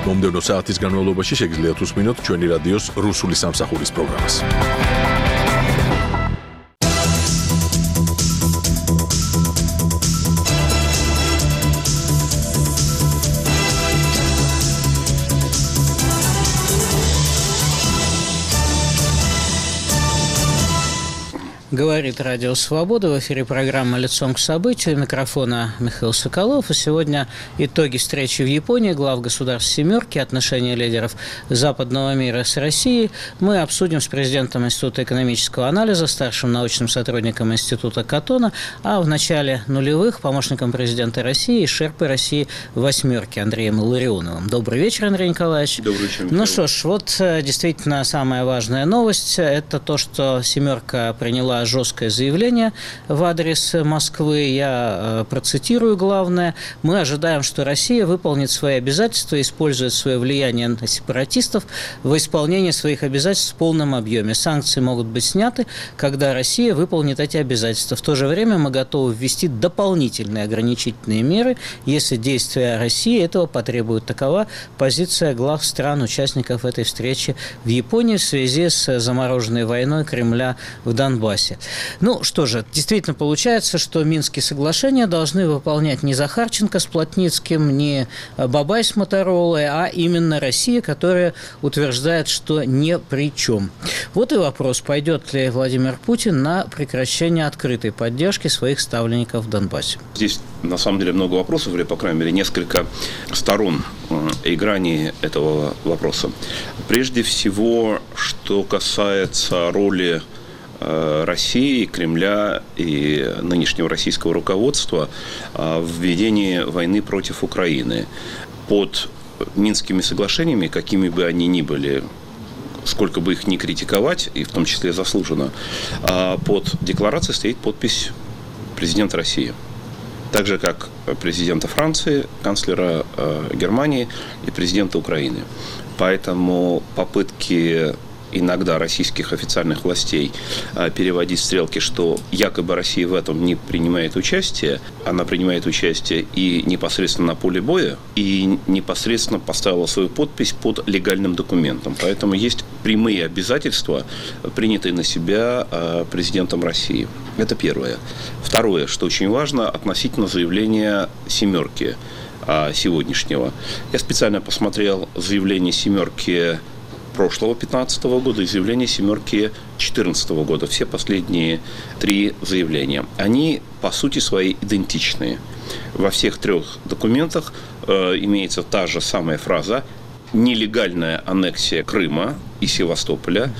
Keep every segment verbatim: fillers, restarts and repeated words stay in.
მომდევნო საათის განმავლობაში შეგიძლიათ უსმინოთ ჩვენი რადიოს რუსული სამსახურის პროგრამას. Говорит Радио Свобода. В эфире программа «Лицом к событию». У микрофона Михаил Соколов. И сегодня итоги встречи в Японии глав государств «семерки», отношения лидеров западного мира с Россией. Мы обсудим с президентом Института экономического анализа, старшим научным сотрудником Института Катона, а в начале нулевых помощником президента России и шерпой России «восьмерки» Андреем Илларионовым. Добрый вечер, Андрей Николаевич. Добрый вечер, Михаил. Ну что ж, вот действительно самая важная новость – это то, что «семерка» приняла жесткое заявление в адрес Москвы. Я процитирую главное. Мы ожидаем, что Россия выполнит свои обязательства и использует свое влияние на сепаратистов в исполнении своих обязательств в полном объеме. Санкции могут быть сняты, когда Россия выполнит эти обязательства. В то же время мы готовы ввести дополнительные ограничительные меры, если действия России этого потребуют. Такова позиция глав стран-участников этой встречи в Японии в связи с замороженной войной Кремля в Донбассе. Ну что же, действительно получается, что Минские соглашения должны выполнять не Захарченко с Плотницким, не Бабай с Моторолой, а именно Россия, которая утверждает, что ни при чем. Вот и вопрос, пойдет ли Владимир Путин на прекращение открытой поддержки своих ставленников в Донбассе. Здесь на самом деле много вопросов, или, по крайней мере, несколько сторон и граней этого вопроса. Прежде всего, что касается роли России, Кремля и нынешнего российского руководства в ведении войны против Украины. Под Минскими соглашениями, какими бы они ни были, сколько бы их ни критиковать, и в том числе заслуженно, под декларацией стоит подпись президента России. Так же, как президента Франции, канцлера Германии и президента Украины. Поэтому попытки иногда российских официальных властей переводить стрелки, что якобы Россия в этом не принимает участие. Она принимает участие и непосредственно на поле боя, и непосредственно поставила свою подпись под легальным документом. Поэтому есть прямые обязательства, принятые на себя президентом России. Это первое. Второе, что очень важно, относительно заявления «семерки» сегодняшнего. Я специально посмотрел заявление «семерки» прошлого пятнадцатого года и заявление «семерки» четырнадцатого года. Все последние три заявления. Они, по сути своей, идентичные. Во всех трех документах э, имеется та же самая фраза: нелегальная аннексия Крыма и Севастополя,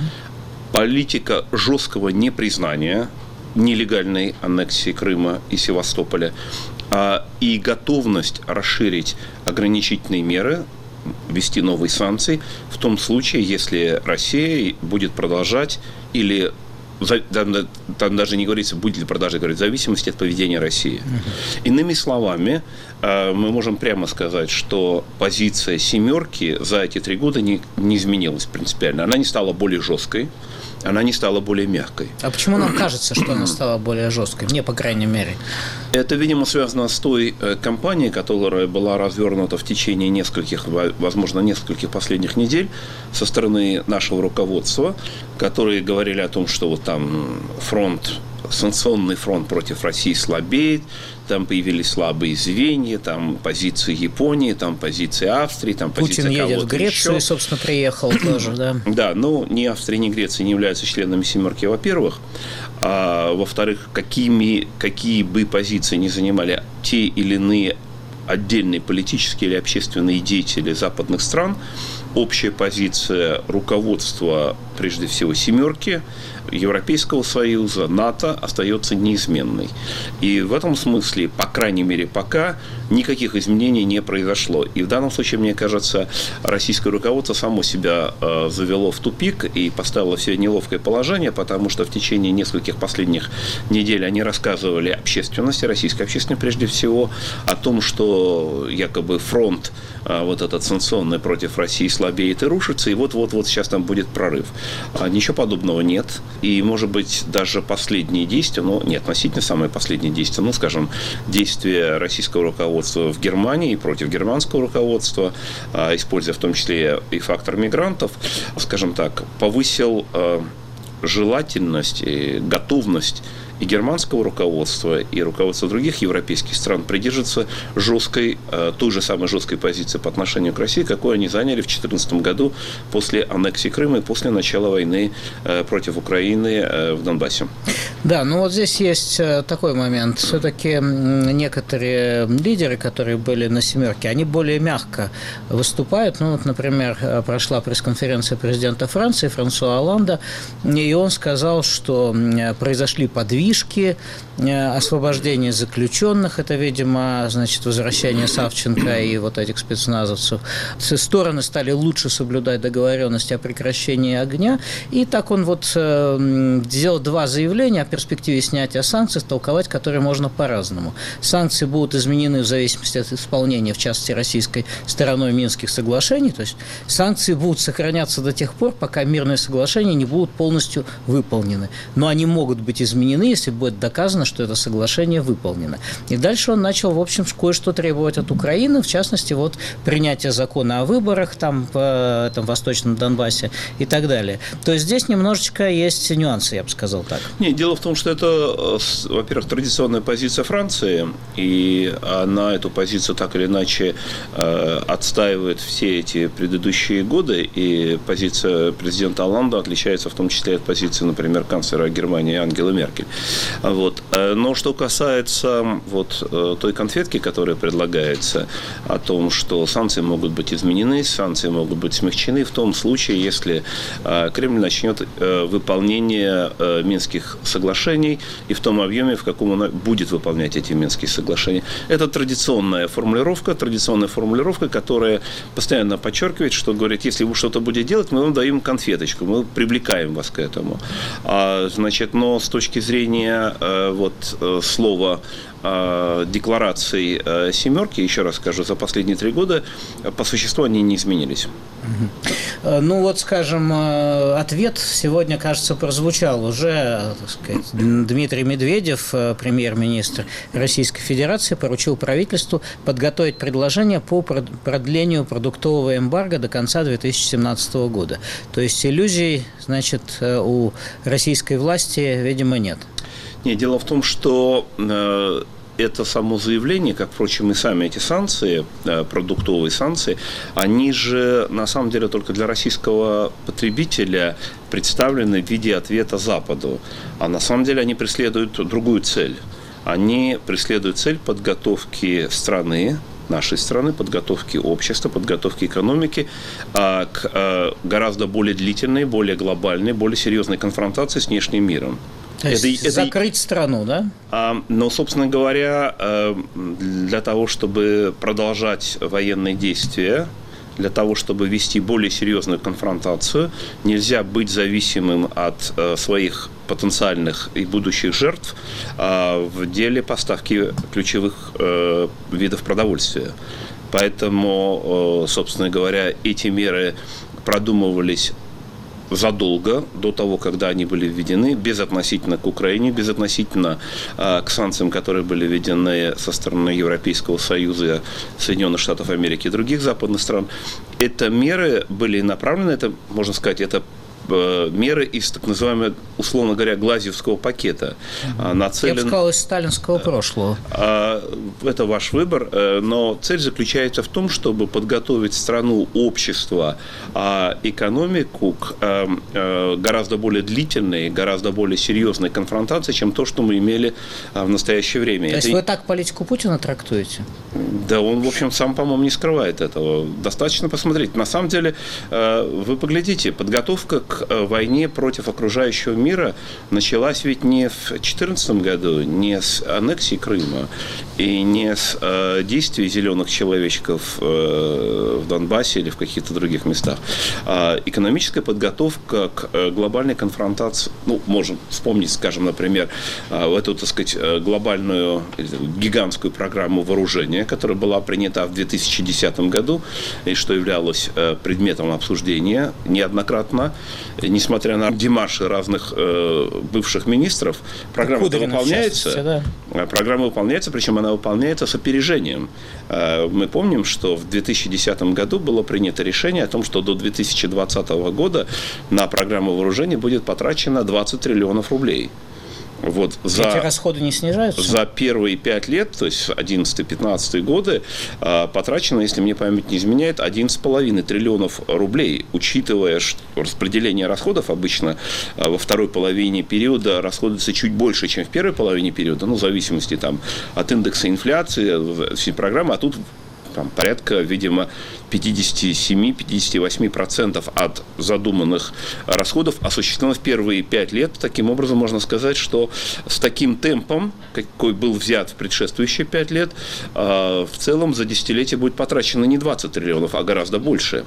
политика жесткого непризнания нелегальной аннексии Крыма и Севастополя а, и готовность расширить ограничительные меры, ввести новые санкции в том случае, если Россия будет продолжать или там, там даже не говорится, будет ли продолжать, говорить, в зависимости от поведения России. Uh-huh. Иными словами, мы можем прямо сказать, что позиция «семерки» за эти три года не, не изменилась принципиально. Она не стала более жесткой, она не стала более мягкой. А почему нам кажется, что она стала более жесткой? Мне, по крайней мере. Это, видимо, связано с той кампанией, которая была развернута в течение нескольких, возможно, нескольких последних недель со стороны нашего руководства, которые говорили о том, что вот там фронт, санкционный фронт против России слабеет, там появились слабые звенья, там позиции Японии, там позиции Австрии, там позиция Путин кого-то едет в Грецию, еще. Собственно, приехал тоже, да. Да, но ни Австрия, ни Греция не являются членами «семерки», во-первых. А во-вторых, какими, какие бы позиции ни занимали те или иные отдельные политические или общественные деятели западных стран, общая позиция руководства, прежде всего, «семерки», Европейского Союза, НАТО остается неизменной. И в этом смысле, по крайней мере, пока никаких изменений не произошло. И в данном случае, мне кажется, российское руководство само себя э, завело в тупик и поставило в себе неловкое положение, потому что в течение нескольких последних недель они рассказывали общественности, российской общественности прежде всего, о том, что якобы фронт э, вот этот санкционный против России слабеет и рушится, и вот-вот-вот сейчас там будет прорыв. А ничего подобного нет. И, может быть, даже последние действия, ну, не относительно самые последние действия, ну, скажем, действия российского руководства в Германии против германского руководства, используя в том числе и фактор мигрантов, скажем так, повысил желательность и готовность и германского руководства, и руководства других европейских стран придерживаться жесткой, той же самой жесткой позиции по отношению к России, какую они заняли в две тысячи четырнадцатом году после аннексии Крыма и после начала войны против Украины в Донбассе. Да, ну вот здесь есть такой момент. Все-таки некоторые лидеры, которые были на «семерке», они более мягко выступают. Ну вот, например, прошла пресс-конференция президента Франции Франсуа Олланда, и он сказал, что произошли подвижки, освобождение заключенных, это, видимо, значит, возвращение Савченко и вот этих спецназовцев. Стороны стали лучше соблюдать договоренности о прекращении огня, и так он вот сделал два заявления о перспективе снятия санкций, толковать которые можно по-разному. Санкции будут изменены в зависимости от исполнения, в частности, российской стороной Минских соглашений, то есть санкции будут сохраняться до тех пор, пока мирные соглашения не будут полностью выполнены. Но они могут быть изменены, если будет доказано, что это соглашение выполнено. И дальше он начал, в общем, кое-что требовать от Украины, в частности, вот принятие закона о выборах там в этом Восточном Донбассе и так далее. То есть здесь немножечко есть нюансы, я бы сказал так. Нет, дело в том, что это, во-первых, традиционная позиция Франции, и она эту позицию так или иначе отстаивает все эти предыдущие годы, и позиция президента Олланда отличается в том числе от позиции, например, канцлера Германии Ангелы Меркель. Вот. Но что касается вот той конфетки, которая предлагается, о том, что санкции могут быть изменены, санкции могут быть смягчены в том случае, если Кремль начнет выполнение Минских соглашений и в том объеме, в каком он будет выполнять эти Минские соглашения. Это традиционная формулировка, традиционная формулировка, которая постоянно подчеркивает, что говорит, если вы что-то будете делать, мы вам даем конфеточку, мы привлекаем вас к этому. А, значит, но с точки зрения э, вот, э, слова э, деклараций э, «семерки», еще раз скажу, за последние три года по существу они не изменились. Ну вот, скажем, ответ сегодня, кажется, прозвучал уже, так сказать, Дмитрий Медведев, премьер-министр Российской Федерации, поручил правительству подготовить предложение по продлению продуктового эмбарго до конца две тысячи семнадцатого года. То есть иллюзий, значит, у российской власти, видимо, нет. Нет, дело в том, что э, это само заявление, как, впрочем, и сами эти санкции, э, продуктовые санкции, они же, на самом деле, только для российского потребителя представлены в виде ответа Западу. А на самом деле они преследуют другую цель. Они преследуют цель подготовки страны, нашей страны, подготовки общества, подготовки экономики а, к а, гораздо более длительной, более глобальной, более серьезной конфронтации с внешним миром. То есть это, закрыть это, страну, да? А, но, собственно говоря, для того, чтобы продолжать военные действия, для того, чтобы вести более серьезную конфронтацию, нельзя быть зависимым от своих потенциальных и будущих жертв в деле поставки ключевых видов продовольствия. Поэтому, собственно говоря, эти меры продумывались задолго до того, когда они были введены, безотносительно к Украине, безотносительно э, к санкциям, которые были введены со стороны Европейского Союза, Соединенных Штатов Америки и других западных стран. Это меры были направлены, это, можно сказать, это меры из так называемого, условно говоря, глазьевского пакета. Нацелен... Я бы сказал, из сталинского прошлого. Это ваш выбор, но цель заключается в том, чтобы подготовить страну, общество, экономику к гораздо более длительной, гораздо более серьезной конфронтации, чем то, что мы имели в настоящее время. То это... есть вы так политику Путина трактуете? Да, он, в общем, сам, по-моему, не скрывает этого. Достаточно посмотреть. На самом деле, вы поглядите, подготовка к войне против окружающего мира началась ведь не в две тысячи четырнадцатом году, не с аннексии Крыма и не с э, действий зеленых человечков э, в Донбассе или в каких-то других местах. А экономическая подготовка к э, глобальной конфронтации, ну, можем вспомнить, скажем, например, э, эту, так сказать, глобальную, гигантскую программу вооружения, которая была принята в две тысячи десятом году и что являлось э, предметом обсуждения неоднократно. несмотря на демарши разных э, бывших министров, программа выполняется. Да. Программа выполняется, причем она выполняется с опережением. Э, мы помним, что в две тысячи десятом году было принято решение о том, что до две тысячи двадцатого года на программу вооружения будет потрачено двадцать триллионов рублей. Вот за, эти расходы не снижаются? За первые пять лет, то есть одиннадцатый-пятнадцатый годы, потрачено, если мне память не изменяет, одиннадцать с половиной триллионов рублей, учитывая, что распределение расходов обычно во второй половине периода расходуется чуть больше, чем в первой половине периода, ну, в зависимости там, от индекса инфляции, всей программы, а тут там, порядка, видимо, пятьдесят семь - пятьдесят восемь процентов от задуманных расходов осуществлено в первые пять лет. Таким образом, можно сказать, что с таким темпом, какой был взят в предшествующие пять лет, в целом за десятилетие будет потрачено не двадцать триллионов, а гораздо больше.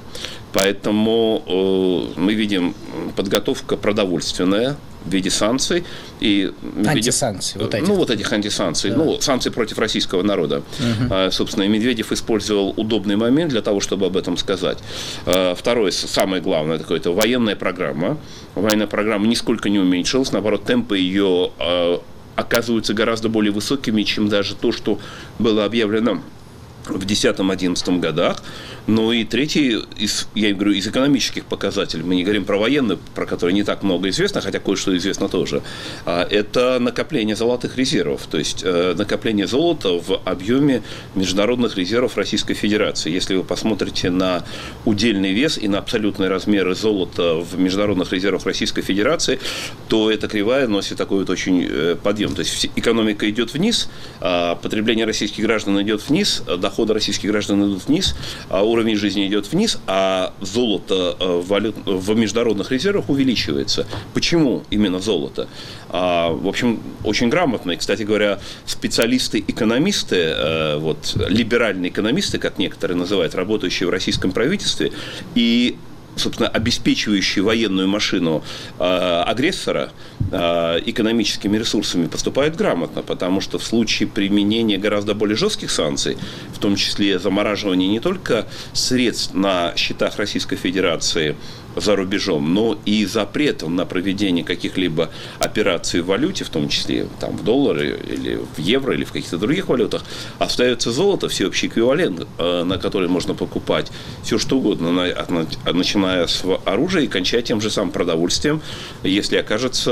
Поэтому мы видим подготовка продовольственная в виде санкций. И антисанкций. Вот этих. Ну, вот этих антисанкций. Да. Ну, санкций против российского народа. Угу. Собственно, и Медведев использовал удобный момент для того, чтобы об этом сказать. Второе, самое главное, такое, это военная программа. Военная программа нисколько не уменьшилась. Наоборот, темпы ее оказываются гораздо более высокими, чем даже то, что было объявлено в десятом-одиннадцатом годах. Ну и третий, из, я говорю, из экономических показателей, мы не говорим про военные, про которые не так много известно, хотя кое-что известно тоже, это накопление золотых резервов, то есть накопление золота в объеме международных резервов Российской Федерации. Если вы посмотрите на удельный вес и на абсолютные размеры золота в международных резервах Российской Федерации, то эта кривая носит такой вот очень подъем. То есть экономика идет вниз, потребление российских граждан идет вниз, доходы российских граждан идут вниз, а уровень жизни идет вниз, а золото в, валют, в международных резервах увеличивается. Почему именно золото? А, в общем, очень грамотно. И, кстати говоря, специалисты-экономисты, вот, либеральные экономисты, как некоторые называют, работающие в российском правительстве, и собственно, обеспечивающие военную машину э, агрессора э, экономическими ресурсами, поступают грамотно, потому что в случае применения гораздо более жестких санкций, в том числе замораживания не только средств на счетах Российской Федерации за рубежом, но и запретом на проведение каких-либо операций в валюте, в том числе там, в доллары или в евро или в каких-то других валютах, остается золото, всеобщий эквивалент, э, на который можно покупать все что угодно, на, от, начиная с оружия и кончая тем же самым продовольствием. Если окажется,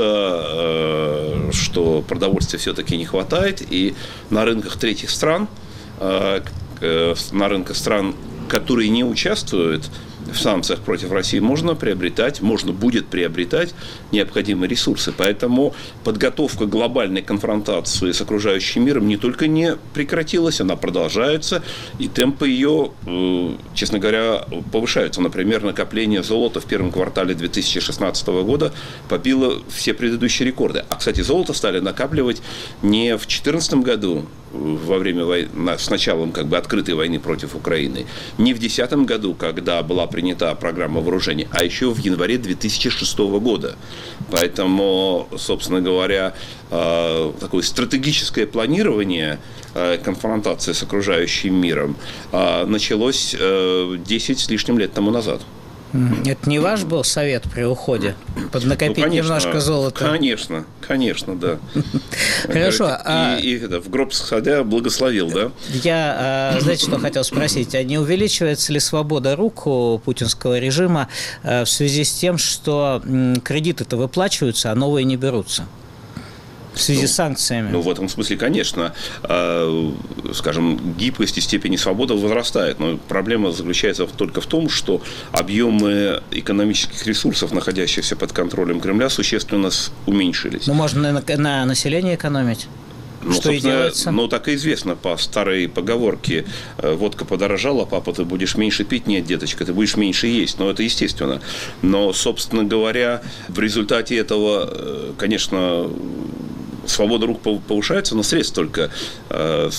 э, что продовольствия все-таки не хватает, и на рынках третьих стран, э, э, на рынках стран, которые не участвуют в санкциях против России, можно приобретать, можно будет приобретать необходимые ресурсы. Поэтому подготовка глобальной конфронтации с окружающим миром не только не прекратилась, она продолжается, и темпы ее, честно говоря, повышаются. Например, накопление золота в первом квартале две тысячи шестнадцатого года побило все предыдущие рекорды. А, кстати, золото стали накапливать не в две тысячи четырнадцатом году, во время войны, с началом как бы открытой войны против Украины, не в две тысячи десятом году, когда была принята программа вооружений, а еще в январе две тысячи шестого года. Поэтому, собственно говоря, такое стратегическое планирование конфронтации с окружающим миром началось десять с лишним лет тому назад. Это не ваш был совет при уходе? Поднакопить ну, конечно, немножко золота? Конечно, конечно, да. Хорошо. И, а... и, и это, в гроб сходя благословил, да? Я, знаете, что хотел спросить? А не увеличивается ли свобода рук у путинского режима в связи с тем, что кредиты-то выплачиваются, а новые не берутся? В связи ну, с санкциями. Ну, в этом смысле, конечно, э, скажем, гибкость и степень свободы возрастает. Но проблема заключается только в том, что объемы экономических ресурсов, находящихся под контролем Кремля, существенно уменьшились. Ну, можно на, на население экономить. Ну, что и делается? Ну, так и известно по старой поговорке: водка подорожала, папа, ты будешь меньше пить. Нет, деточка, ты будешь меньше есть. Но это естественно. Но, собственно говоря, в результате этого, конечно, свобода рук повышается, но средств только э,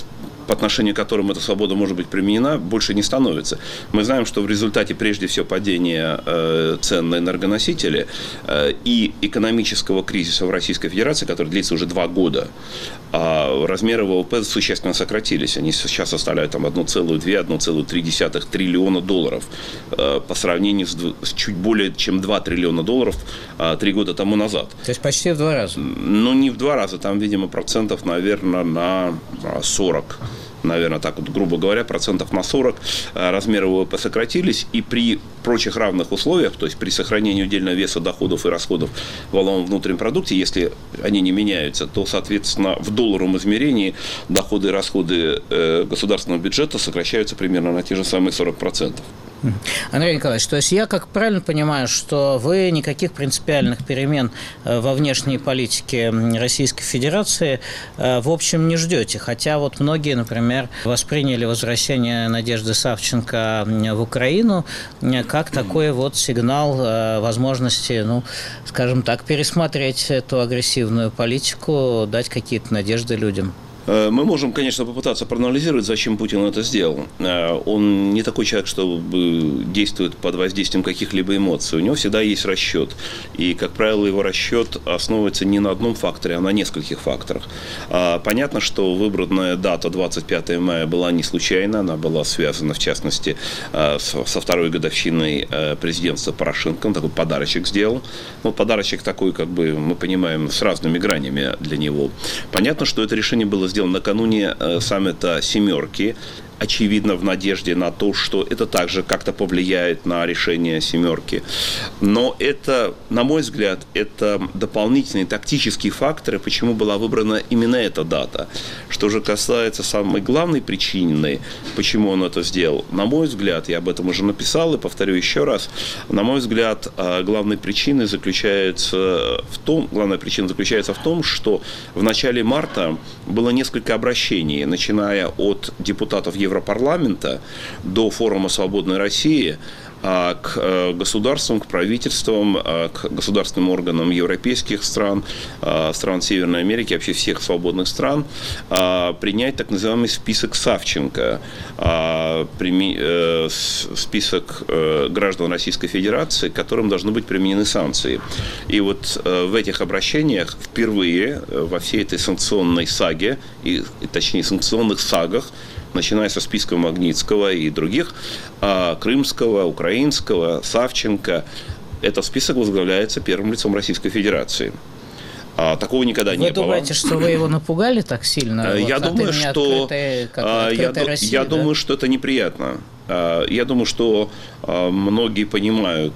по отношению к которым эта свобода может быть применена, больше не становится. Мы знаем, что в результате, прежде всего, падения э, цен на энергоносители э, и экономического кризиса в Российской Федерации, который длится уже два года, э, размеры ВВП существенно сократились. Они сейчас составляют там одна целая две - одна целая три десятых триллиона долларов э, по сравнению с, с чуть более чем два триллиона долларов э, три года тому назад. То есть почти в два раза? Ну, не в два раза, там, видимо, процентов, наверное, на сорок. Наверное, так вот, грубо говоря, процентов на сорок размеры ВВП сократились, и при прочих равных условиях, то есть при сохранении удельного веса доходов и расходов в валовом внутреннем продукте, если они не меняются, то, соответственно, в долларовом измерении доходы и расходы государственного бюджета сокращаются примерно на те же самые сорок процентов. Андрей Николаевич, то есть я как правильно понимаю, что вы никаких принципиальных перемен во внешней политике Российской Федерации в общем не ждете, хотя вот многие, например, восприняли возвращение Надежды Савченко в Украину как такой вот сигнал возможности, ну, скажем так, пересмотреть эту агрессивную политику, дать какие-то надежды людям. Мы можем, конечно, попытаться проанализировать, зачем Путин это сделал. Он не такой человек, что действует под воздействием каких-либо эмоций. У него всегда есть расчет. И, как правило, его расчет основывается не на одном факторе, а на нескольких факторах. Понятно, что выбранная дата двадцать пятое мая была не случайна. Она была связана, в частности, со второй годовщиной президентства Порошенко. Он такой подарочек сделал. Ну, подарочек такой, как бы, мы понимаем, с разными гранями для него. Понятно, что это решение было сделано накануне саммита «семерки», очевидно, в надежде на то, что это также как-то повлияет на решение «семерки». Но это, на мой взгляд, это дополнительные тактические факторы, почему была выбрана именно эта дата. Что же касается самой главной причины, почему он это сделал, на мой взгляд, я об этом уже написал и повторю еще раз, на мой взгляд, главной причиной заключается в том, главная причина заключается в том, что в начале марта было несколько обращений, начиная от депутатов Европарламента до форума «Свободной России», к государствам, к правительствам, к государственным органам европейских стран, стран Северной Америки, вообще всех свободных стран, принять так называемый список Савченко, список граждан Российской Федерации, к которым должны быть применены санкции. И вот в этих обращениях впервые во всей этой санкционной саге, и, точнее санкционных сагах, начиная со списка Магнитского и других, крымского, украинского, Савченко, этот список возглавляется первым лицом Российской Федерации. А, такого никогда вы не было. Вы думаете, что вы его напугали так сильно? Я, вот, думаю, что, открытая, я, Россия, я да? думаю, что это неприятно. Я думаю, что многие понимают,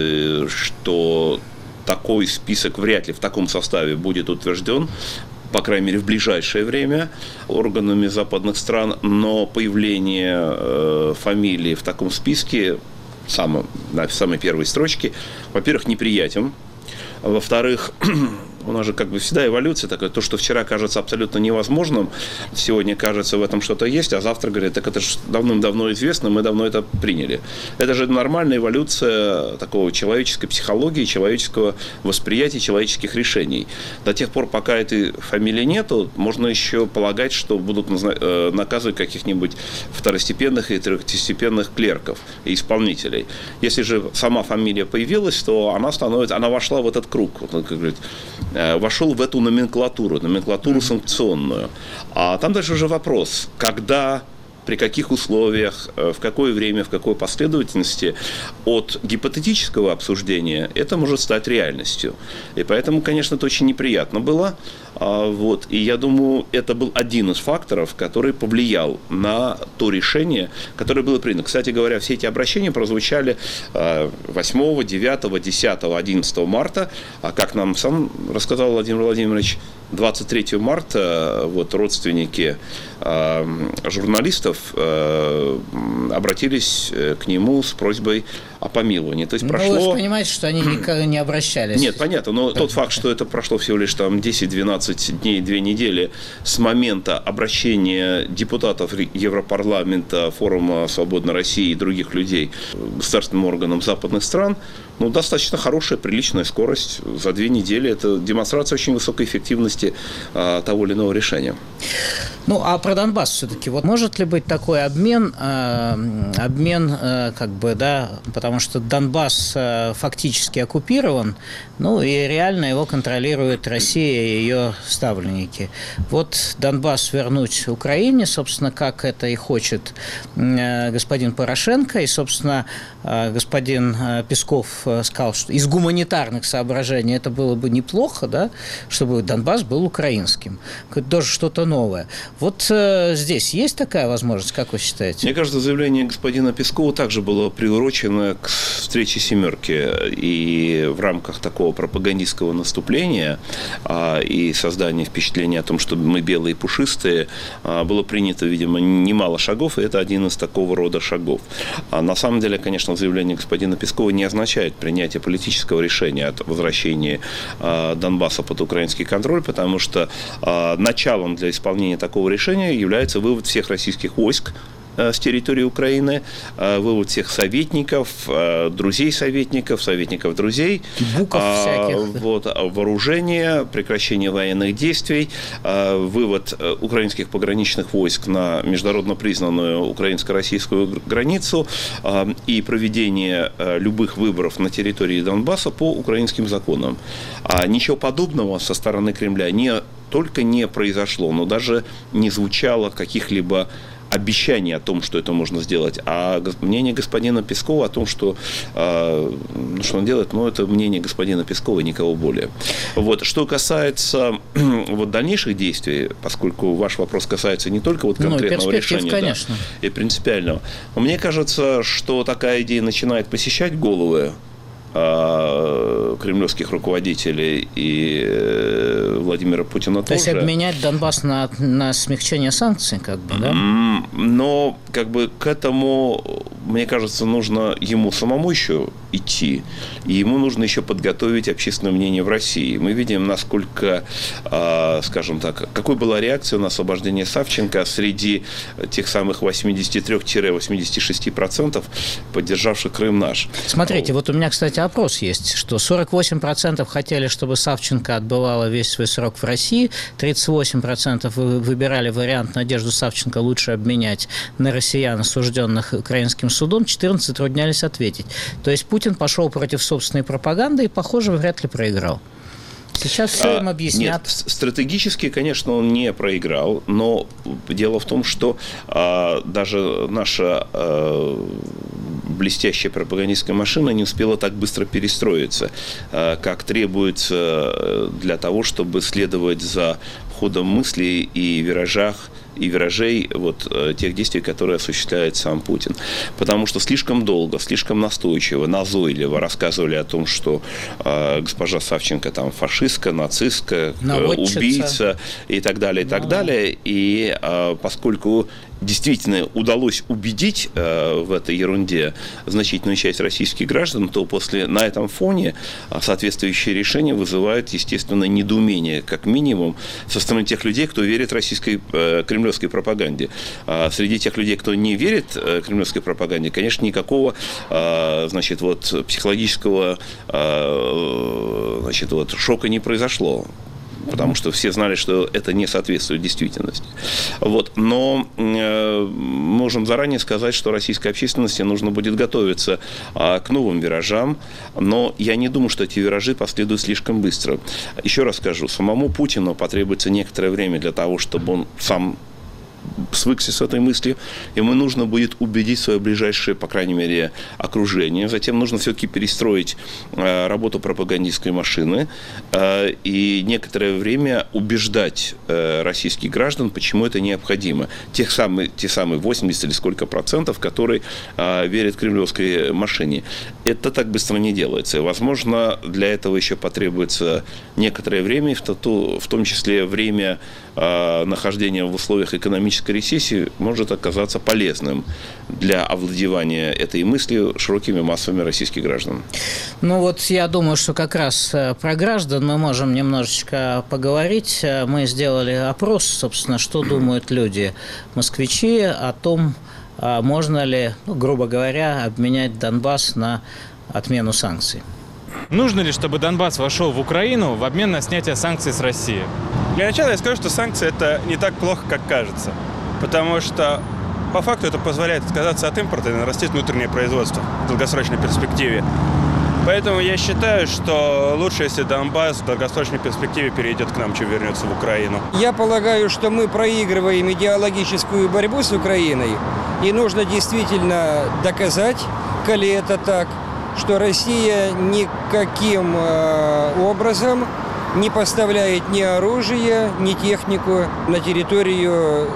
что такой список вряд ли в таком составе будет утвержден, по крайней мере, в ближайшее время органами западных стран, но появление э, фамилии в таком списке, само, на самой первой строчке, во-первых, неприятен, во-вторых, у нас же как бы всегда эволюция такая, то, что вчера кажется абсолютно невозможным, сегодня кажется в этом что-то есть, а завтра говорят, так это же давным-давно известно, мы давно это приняли. Это же нормальная эволюция такого человеческой психологии, человеческого восприятия, человеческих решений. До тех пор, пока этой фамилии нету, можно еще полагать, что будут наказывать каких-нибудь второстепенных и третьестепенных клерков и исполнителей. Если же сама фамилия появилась, то она становится, она вошла в этот круг, вот, как говорит, вошел в эту номенклатуру, номенклатуру санкционную. А там дальше уже вопрос, когда, при каких условиях, в какое время, в какой последовательности от гипотетического обсуждения это может стать реальностью. И поэтому, конечно, это очень неприятно было. Вот. И я думаю, это был один из факторов, который повлиял на то решение, которое было принято. Кстати говоря, все эти обращения прозвучали восьмого, девятого, десятого, одиннадцатого марта. А как нам сам рассказал Владимир Владимирович, двадцать третьего марта вот, родственники э, журналистов э, обратились к нему с просьбой о помиловании. То есть прошло... Ну, вы же понимаете, что они никогда не обращались. Нет, понятно, но тот факт, что это прошло всего лишь там десять-двенадцать дней, две недели с момента обращения депутатов Европарламента, форума «Свободной России» и других людей к государственным органам западных стран, ну, достаточно хорошая, приличная скорость за две недели. Это демонстрация очень высокой эффективности зависимости от того или иного решения. Ну, а про Донбасс все-таки, вот может ли быть такой обмен, э, обмен, э, как бы, да, потому что Донбасс э, фактически оккупирован, ну, и реально его контролирует Россия и ее ставленники. Вот Донбасс вернуть Украине, собственно, как это и хочет э, господин Порошенко, и, собственно, э, господин э, Песков сказал, что из гуманитарных соображений это было бы неплохо, да, чтобы Донбасс был украинским. Это тоже что-то новое. Вот э, здесь есть такая возможность, как вы считаете? Мне кажется, заявление господина Пескова также было приурочено к встрече «семерки». И в рамках такого пропагандистского наступления а, и создания впечатления о том, что мы белые и пушистые, а, было принято, видимо, немало шагов, и это один из такого рода шагов. А на самом деле, конечно, заявление господина Пескова не означает принятие политического решения от возвращения а, Донбасса под украинский контроль, потому что а, началом для исполнения такого решения является вывод всех российских войск с территории Украины, вывод всех советников, друзей советников, советников друзей, Буков всяких. Вот, вооружение, прекращение военных действий, вывод украинских пограничных войск на международно признанную украинско-российскую границу и проведение любых выборов на территории Донбасса по украинским законам. А ничего подобного со стороны Кремля не только не произошло, но даже не звучало каких-либо обещаний о том, что это можно сделать, а мнение господина Пескова о том, что, э, что он делает, ну, это мнение господина Пескова и никого более. Вот. Что касается вот, дальнейших действий, поскольку ваш вопрос касается не только вот конкретного ну, решения, конечно. Да, и принципиального, мне кажется, что такая идея начинает посещать головы кремлевских руководителей и Владимира Путина То тоже. То есть обменять Донбасс на, на смягчение санкций, как бы, да? Но как бы к этому, мне кажется, нужно ему самому еще идти, и ему нужно еще подготовить общественное мнение в России. Мы видим, насколько, скажем так, какой была реакция на освобождение Савченко среди тех самых восемьдесят три - восемьдесят шесть процентов, поддержавших Крым наш. Смотрите, вот у меня, кстати, опрос есть, что сорок восемь процентов хотели, чтобы Савченко отбывала весь свой срок в России, тридцать восемь процентов выбирали вариант Надежду Савченко лучше обменять на россиян, осужденных украинским судом, четырнадцать затруднялись ответить. То есть Путин пошел против собственной пропаганды и, похоже, вряд ли проиграл. Сейчас все им объяснят. Нет, стратегически, конечно, он не проиграл, но дело в том, что а, даже наша а, блестящая пропагандистская машина не успела так быстро перестроиться, а, как требуется для того, чтобы следовать за ходом мыслей и виражах и виражей вот, тех действий, которые осуществляет сам Путин. Потому что слишком долго, слишком настойчиво, назойливо рассказывали о том, что э, госпожа Савченко там фашистка, нацистка, Наводчица. убийца и так далее, и так далее. И э, поскольку действительно удалось убедить э, в этой ерунде значительную часть российских граждан, то после, на этом фоне соответствующие решения вызывают, естественно, недоумение, как минимум, со стороны тех людей, кто верит российской э, кремлевской пропаганде. А среди тех людей, кто не верит э, кремлевской пропаганде, конечно, никакого э, значит, вот, психологического э, значит, вот, шока не произошло. Потому что все знали, что это не соответствует действительности. Вот. Но э, можем заранее сказать, что российской общественности нужно будет готовиться э, к новым виражам. Но я не думаю, что эти виражи последуют слишком быстро. Еще раз скажу, самому Путину потребуется некоторое время для того, чтобы он сам свыкся с этой мыслью, ему нужно будет убедить свое ближайшее, по крайней мере, окружение. Затем нужно все-таки перестроить э, работу пропагандистской машины э, и некоторое время убеждать э, российских граждан, почему это необходимо. Тех самые, те самые восемьдесят или сколько процентов, которые э, верят кремлевской машине. Это так быстро не делается. Возможно, для этого еще потребуется некоторое время, в том числе время э, нахождения в условиях экономической рецессии может оказаться полезным для овладевания этой мыслью широкими массами российских граждан. Ну вот я думаю, что как раз про граждан мы можем немножечко поговорить. Мы сделали опрос, собственно, что думают люди, москвичи, о том, можно ли, ну, грубо говоря, обменять Донбасс на отмену санкций. Нужно ли, чтобы Донбасс вошел в Украину в обмен на снятие санкций с России? Для начала я скажу, что санкции – это не так плохо, как кажется. Потому что по факту это позволяет отказаться от импорта и нарастить внутреннее производство в долгосрочной перспективе. Поэтому я считаю, что лучше, если Донбасс в долгосрочной перспективе перейдет к нам, чем вернется в Украину. Я полагаю, что мы проигрываем идеологическую борьбу с Украиной. И нужно действительно доказать, коли это так, что Россия никаким э, образом не поставляет ни оружие, ни технику на территорию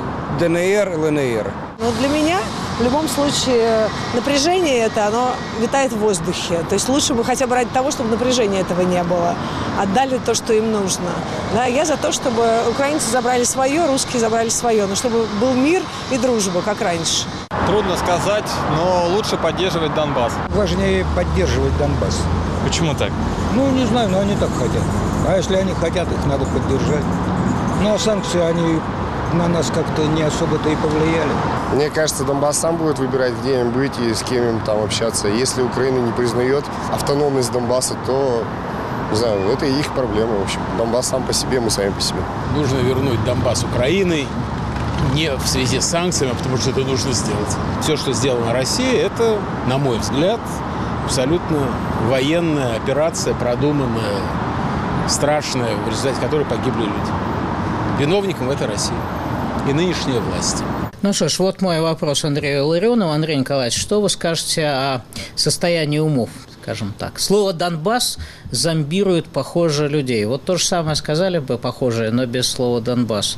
ДНР, ЛНР. Но для меня в любом случае напряжение это, оно витает в воздухе. То есть лучше бы хотя бы ради того, чтобы напряжения этого не было. Отдали то, что им нужно. Да, я за то, чтобы украинцы забрали свое, русские забрали свое. Но чтобы был мир и дружба, как раньше. Трудно сказать, но лучше поддерживать Донбасс. Важнее поддерживать Донбасс. Почему так? Ну, не знаю, но они так хотят. А если они хотят, их надо поддержать. Ну, а санкции, они на нас как-то не особо-то и повлияли. Мне кажется, Донбасс сам будет выбирать, где им быть и с кем им там общаться. Если Украина не признает автономность Донбасса, то, не знаю, это их проблема, в общем. Донбасс сам по себе, мы сами по себе. Нужно вернуть Донбасс Украиной не в связи с санкциями, а потому что это нужно сделать. Все, что сделано Россией, это, на мой взгляд, абсолютно военная операция, продуманная, страшная, в результате которой погибли люди. Виновником это Россия и нынешняя власть. Ну что ж, вот мой вопрос Андрею Ларионову. Андрей Николаевич, что вы скажете о состоянии умов, скажем так? Слово «Донбасс» зомбирует, похоже, людей. Вот то же самое сказали бы, похожее, но без слова «Донбасс».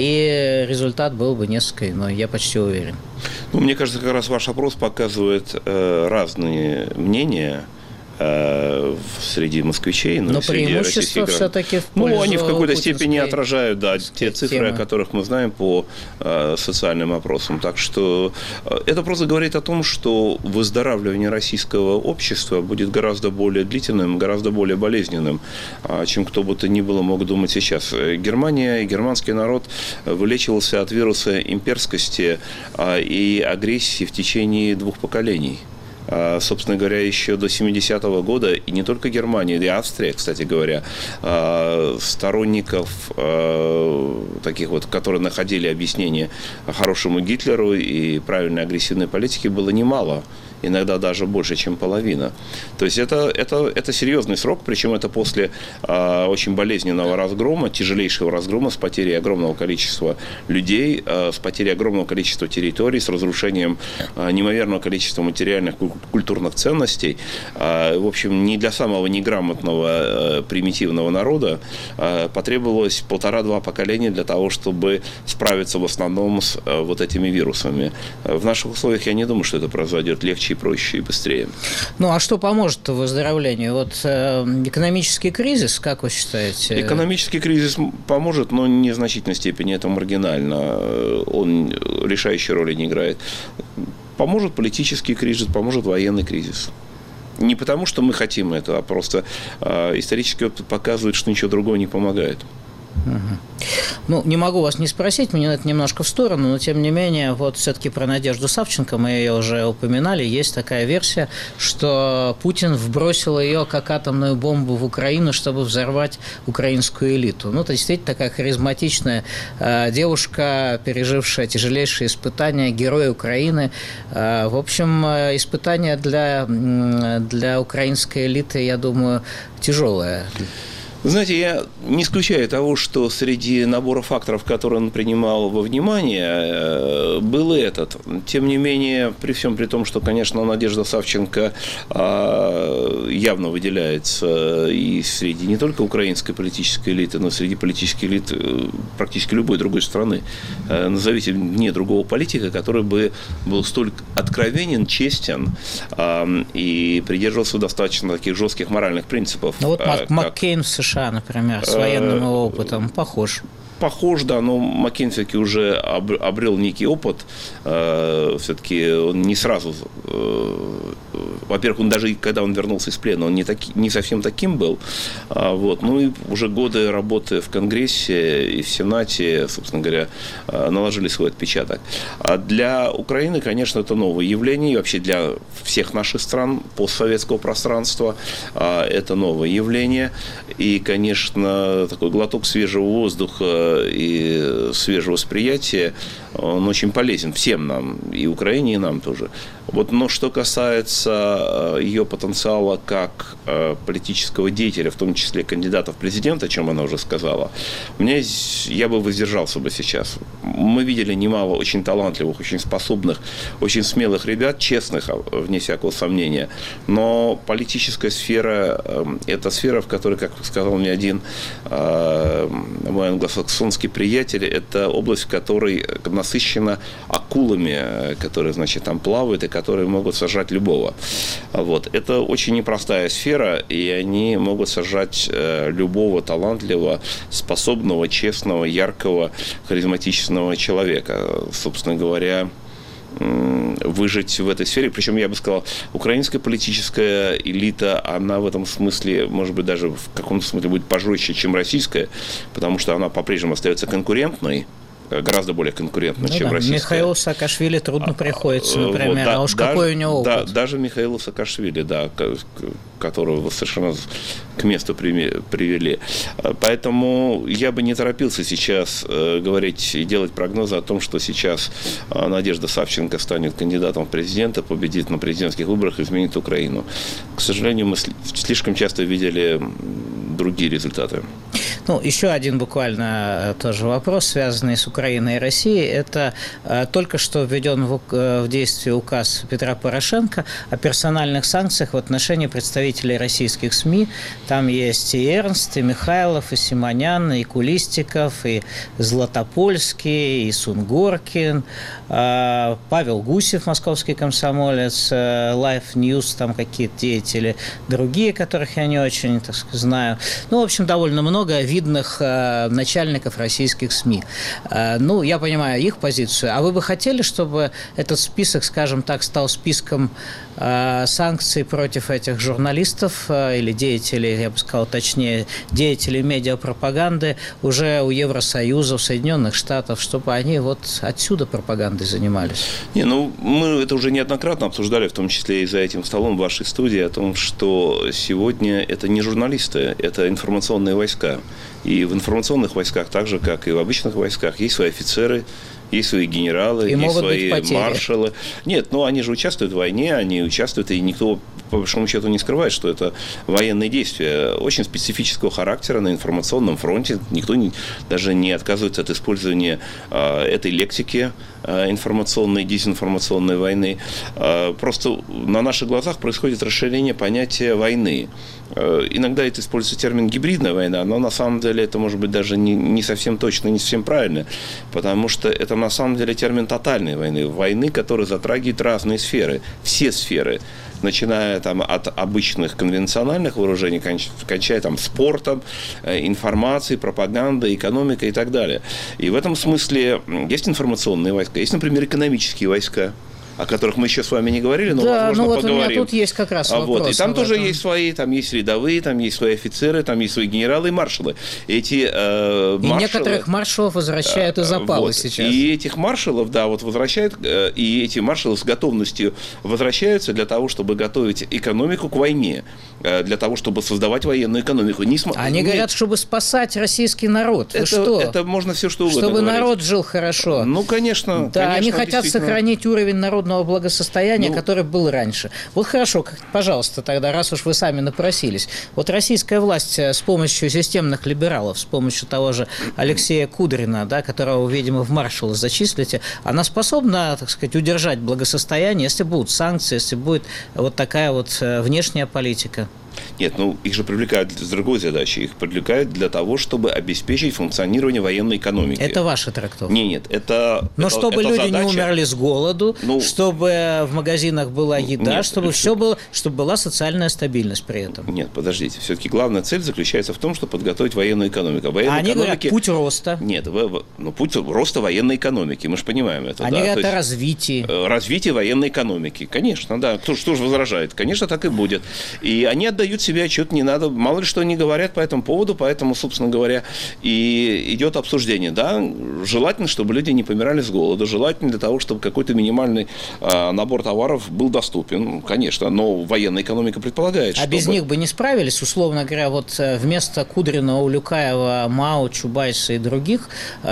И результат был бы несколько иной, я почти уверен. Ну, мне кажется, как раз ваш опрос показывает э, разные мнения э, среди москвичей, но, но среди преимущество все-таки в пользу Ну, они в какой-то путинской степени отражают, да, те цифры, темы. о которых мы знаем по э, социальным опросам. Так что э, это просто говорит о том, что выздоравливание российского общества будет гораздо более длительным, гораздо более болезненным, э, чем кто бы то ни было мог думать сейчас. Германия и германский народ вылечивался от вируса имперскости э, и агрессии в течение двух поколений. Собственно говоря, еще до семидесятого года, и не только Германия, и Австрия, кстати говоря, сторонников таких вот, которые находили объяснение хорошему Гитлеру и правильной агрессивной политике, было немало. Иногда даже больше, чем половина. То есть это, это, это серьезный срок, причем это после э, очень болезненного разгрома, тяжелейшего разгрома с потерей огромного количества людей, э, с потерей огромного количества территорий, с разрушением э, неимоверного количества материальных культурных ценностей. Э, в общем, не для самого неграмотного э, примитивного народа э, потребовалось полтора-два поколения для того, чтобы справиться в основном с э, вот этими вирусами. В наших условиях я не думаю, что это произойдет легче, проще и быстрее. Ну, а что поможет выздоровлению? Вот э, экономический кризис, как вы считаете? Экономический кризис поможет, но не в значительной степени, это маргинально. Он решающей роли не играет. Поможет политический кризис, поможет военный кризис. Не потому, что мы хотим это, а просто э, исторический опыт показывает, что ничего другого не помогает. Угу. Ну, не могу вас не спросить, мне это немножко в сторону, но тем не менее, вот все-таки про Надежду Савченко, мы ее уже упоминали, есть такая версия, что Путин вбросил ее как атомную бомбу в Украину, чтобы взорвать украинскую элиту. Ну, это действительно такая харизматичная э, девушка, пережившая тяжелейшие испытания, герой Украины. Э, в общем, э, испытания для, для украинской элиты, я думаю, тяжелые. Знаете, я не исключаю того, что среди набора факторов, которые он принимал во внимание, был и этот. Тем не менее, при всем при том, что, конечно, Надежда Савченко явно выделяется и среди не только украинской политической элиты, но и среди политических элит практически любой другой страны. Назовите мне другого политика, который бы был столь откровенен, честен и придерживался достаточно таких жестких моральных принципов. Ну вот Мак- как... Маккейн в США, например, с военным опытом, похож. похож, да, но Маккейн все-таки уже обрел некий опыт. Все-таки он не сразу... Во-первых, он даже когда он вернулся из плена, он не, таки, не совсем таким был. Вот. Ну и уже годы работы в Конгрессе и в Сенате, собственно говоря, наложили свой отпечаток. А для Украины, конечно, это новое явление. И вообще для всех наших стран постсоветского пространства это новое явление. И, конечно, такой глоток свежего воздуха и свежего восприятия, он очень полезен всем нам, и Украине, и нам тоже. Вот, но что касается ее потенциала как политического деятеля, в том числе кандидата в президенты, о чем она уже сказала, мне, я бы воздержался бы сейчас. Мы видели немало очень талантливых, очень способных, очень смелых ребят, честных, вне всякого сомнения. Но политическая сфера – это сфера, в которой, как сказал мне один мой англосаксонский приятель, это область, в которой насыщена акулами, которые, значит, там плавают и которые могут сожрать любого. Вот. Это очень непростая сфера, и они могут сожрать любого талантливого, способного, честного, яркого, харизматичного человека. Собственно говоря, выжить в этой сфере. Причем, я бы сказал, украинская политическая элита, она в этом смысле, может быть, даже в каком-то смысле будет пожестче, чем российская, потому что она по-прежнему остается конкурентной, гораздо более конкурентно, ну, чем да. российская. Михаилу Саакашвили трудно приходится, например, вот, да, а уж даже, какой у него опыт. Да, даже Михаилу Саакашвили, да, которого совершенно к месту привели. Поэтому я бы не торопился сейчас говорить и делать прогнозы о том, что сейчас Надежда Савченко станет кандидатом в президенты, победит на президентских выборах и изменит Украину. К сожалению, мы слишком часто видели другие результаты. Ну, еще один буквально тоже вопрос, связанный с Украиной и Россией. Это э, только что введен в, в действие указ Петра Порошенко о персональных санкциях в отношении представителей российских СМИ. Там есть и Эрнст, и Михайлов, и Симонян, и Кулистиков, и Златопольский, и Сунгоркин, э, Павел Гусев, московский комсомолец, э, Life News, там какие-то деятели другие, которых я не очень, так сказать, знаю. Ну, в общем, довольно много видных э, начальников российских СМИ. Э, ну, я понимаю их позицию. А вы бы хотели, чтобы этот список, скажем так, стал списком э, санкций против этих журналистов э, или деятелей, я бы сказал, точнее, деятелей медиапропаганды уже у Евросоюза, у Соединенных Штатов, чтобы они вот отсюда пропагандой занимались? Не, ну, мы это уже неоднократно обсуждали, в том числе и за этим столом в вашей студии, о том, что сегодня это не журналисты, это информационные войска. И в информационных войсках, так же, как и в обычных войсках, есть свои офицеры, есть свои генералы, и есть свои маршалы. Нет, ну они же участвуют в войне, они участвуют, и никто, по большому счету, не скрывает, что это военные действия очень специфического характера на информационном фронте. Никто не, даже не отказывается от использования а, этой лексики а, информационной, дезинформационной войны. А, просто на наших глазах происходит расширение понятия войны. Иногда это используется термин «гибридная война», но на самом деле это может быть даже не, не совсем точно, не совсем правильно, потому что это на самом деле термин тотальной войны, войны, которая затрагивает разные сферы, все сферы, начиная там, от обычных конвенциональных вооружений, кончая там, спортом, информацией, пропагандой, экономикой и так далее. И в этом смысле есть информационные войска, есть, например, экономические войска, о которых мы еще с вами не говорили, но, да, возможно, ну вот поговорим. У меня тут есть как раз вопрос. Вот. И там тоже этом. есть свои, там есть рядовые, там есть свои офицеры, там есть свои генералы и маршалы. Эти э, и маршалы, некоторых маршалов возвращают из запала вот. сейчас. И этих маршалов, да, вот возвращают, э, и эти маршалы с готовностью возвращаются для того, чтобы готовить экономику к войне, э, для того, чтобы создавать военную экономику. Не см... Они Нет. говорят, чтобы спасать российский народ. Вы это, что? Это можно все что угодно Чтобы говорить. народ жил хорошо. Ну, конечно. Да, конечно, они хотят сохранить уровень народного благосостояния, Ну, который был раньше. Вот хорошо, пожалуйста, тогда, раз уж вы сами напросились. Вот российская власть с помощью системных либералов, с помощью того же Алексея Кудрина, да, которого, видимо, в маршалы зачислите, она способна, так сказать, удержать благосостояние, если будут санкции, если будет вот такая вот внешняя политика? Нет, ну их же привлекают с другой задачей. Их привлекают для того, чтобы обеспечить функционирование военной экономики. Это ваша трактовка? Нет, нет, это... Но это, чтобы это люди задача... не умерли с голоду, ну, чтобы в магазинах была еда, нет, чтобы все было, чтобы была социальная стабильность при этом. Нет, подождите. Все-таки главная цель заключается в том, чтобы подготовить военную экономику. Военной а они экономики... говорят, путь роста. Нет, ну, путь роста военной экономики, мы же понимаем это. Они да? говорят То о есть, развитии. Развитие военной экономики, конечно, да. Кто, что же возражает? Конечно, так и будет. И они отдают себе отчет, не надо, мало ли что они говорят по этому поводу, поэтому, собственно говоря, и идет обсуждение. Да, желательно, чтобы люди не помирали с голоду, желательно для того, чтобы какой-то минимальный а, набор товаров был доступен, конечно, но военная экономика предполагает, а чтобы... без них бы не справились, условно говоря, вот вместо Кудрина, Улюкаева, Мао, Чубайса и других,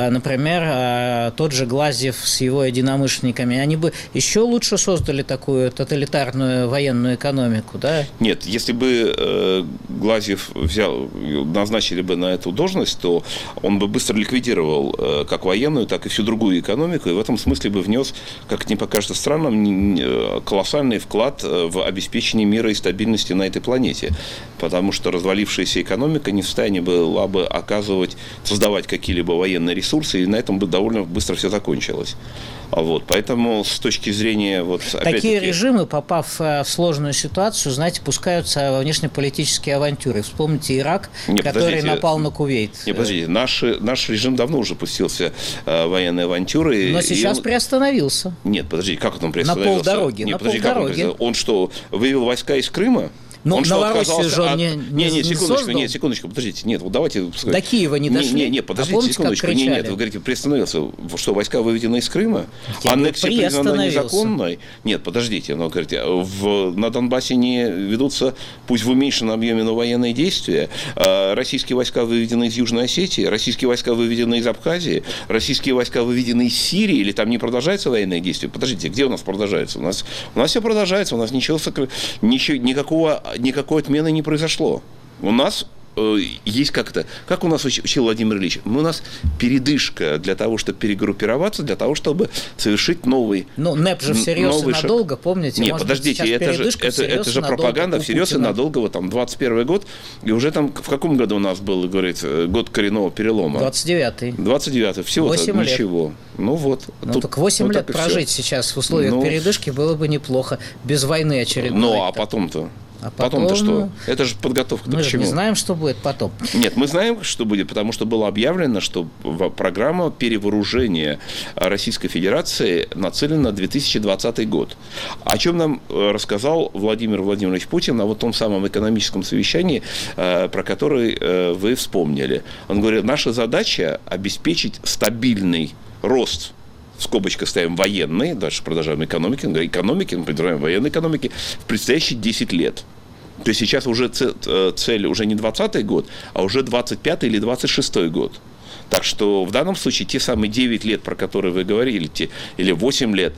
например, тот же Глазьев с его единомышленниками, они бы еще лучше создали такую тоталитарную военную экономику, да? Нет, если бы э, Глазьев взял, назначили бы на эту должность, то он бы быстро ликвидировал э, как военную, так и всю другую экономику, и в этом смысле бы внес, как не покажется странным, колоссальный вклад в обеспечение мира и стабильности на этой планете, потому что развалившаяся экономика не в состоянии была бы оказывать, создавать какие-либо военные ресурсы, и на этом бы довольно быстро все закончилось. Вот, поэтому с точки зрения... Вот, такие режимы, попав в сложную ситуацию, знаете, пускаются во внешнеполитические авантюры. Вспомните Ирак, не, который напал на Кувейт. Не, подождите, наш, наш режим давно уже пустился в военные авантюры. Но сейчас он... приостановился. Нет, подождите, как он приостановился? На полдороги. Нет, на подожди, полдороги. Как он, он что, вывел войска из Крыма? Ну, он Новороссию же он от... не, не, не, не секундочку, создал? Нет, секундочку, подождите, нет, вот давайте... До Киева не дошли? Не, не, не подождите, а помните, секундочку, не, нет, вы говорите, приостановился, что войска выведены из Крыма? Я Аннексия признана незаконной? Нет, подождите, но, говорите, в, на Донбассе не ведутся, пусть в уменьшенном объеме, но военные действия, российские войска выведены из Южной Осетии, российские войска выведены из Абхазии, российские войска выведены из Сирии, или там не продолжается военные действия? Подождите, где у нас продолжается? У нас, у нас все продолжается, у нас ничего, ничего, никакого, никакой отмены не произошло. У нас э, есть как-то, как у нас учил Владимир Ильич, у нас передышка для того, чтобы перегруппироваться, для того, чтобы совершить новый... Ну, НЭП же всерьез и надолго, ш... помните? Нет, подождите, быть, это, же, это, это же пропаганда всерьез и надолго, вот там двадцать первый год, и уже там, в каком году у нас был, говорит, год коренного перелома? двадцать девятый. двадцать девятый, всего-то ничего. Лет. Ну вот. Ну тут, так восемь вот лет так прожить сейчас в условиях ну, передышки было бы неплохо, без войны очередной. Ну, а потом-то? А потом, Потом-то что? Это же подготовка мы к же чему? не знаем, что будет потом. Нет, мы знаем, что будет, потому что было объявлено, что программа перевооружения Российской Федерации нацелена на две тысячи двадцатый год. О чем нам рассказал Владимир Владимирович Путин на вот том самом экономическом совещании, про которое вы вспомнили. Он говорит, наша задача обеспечить стабильный рост, в скобочках ставим военные, дальше продолжаем экономики, экономики, мы продолжаем военной экономики, в предстоящие десять лет. То есть сейчас уже цель уже не двадцатый год, а уже двадцать пятый или двадцать шестой год. Так что в данном случае те самые девять лет, про которые вы говорили, те, или восемь лет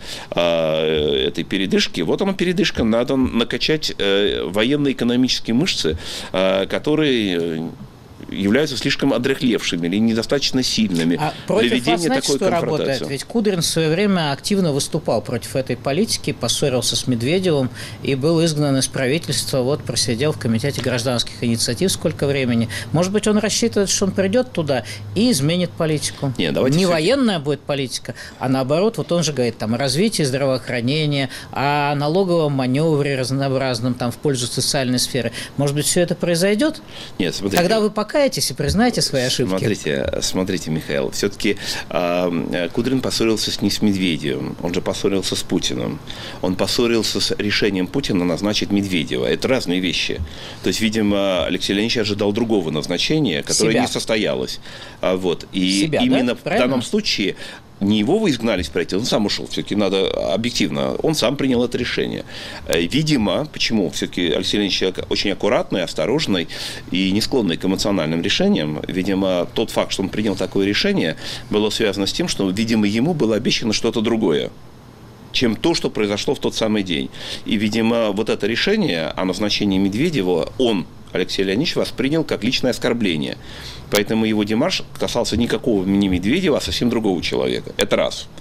э, этой передышки, вот она передышка, надо накачать э, военно-экономические мышцы, э, которые... являются слишком одряхлевшими или недостаточно сильными а для ведения вас, такой что конфронтации. Работает? Ведь Кудрин в свое время активно выступал против этой политики, поссорился с Медведевым и был изгнан из правительства, вот просидел в Комитете гражданских инициатив сколько времени. Может быть, он рассчитывает, что он придет туда и изменит политику. Не, Не военная будет политика, а наоборот, вот он же говорит там, о развитии здравоохранения, о налоговом маневре разнообразном там, в пользу социальной сферы. Может быть, все это произойдет? Нет, смотрите. Когда вы пока и признаете свои ошибки. Смотрите, смотрите, Михаил, все-таки э, Кудрин поссорился с, не с Медведевым, он же поссорился с Путиным. Он поссорился с решением Путина назначить Медведева. Это разные вещи. То есть, видимо, Алексей Леонидович ожидал другого назначения, которое Себя. не состоялось. А, вот. И Себя, именно да? в данном случае... Не его вы изгнали из правительства, он сам ушел. Все-таки надо объективно. Он сам принял это решение. Видимо, почему? Все-таки Алексей Леонидович человек очень аккуратный, осторожный и не склонный к эмоциональным решениям. Видимо, тот факт, что он принял такое решение, было связано с тем, что, видимо, ему было обещано что-то другое, чем то, что произошло в тот самый день. И, видимо, вот это решение о назначении Медведева он, Алексей Леонидович, воспринял как личное оскорбление. Поэтому его демарш касался никакого не Медведева, а совсем другого человека. Это раз.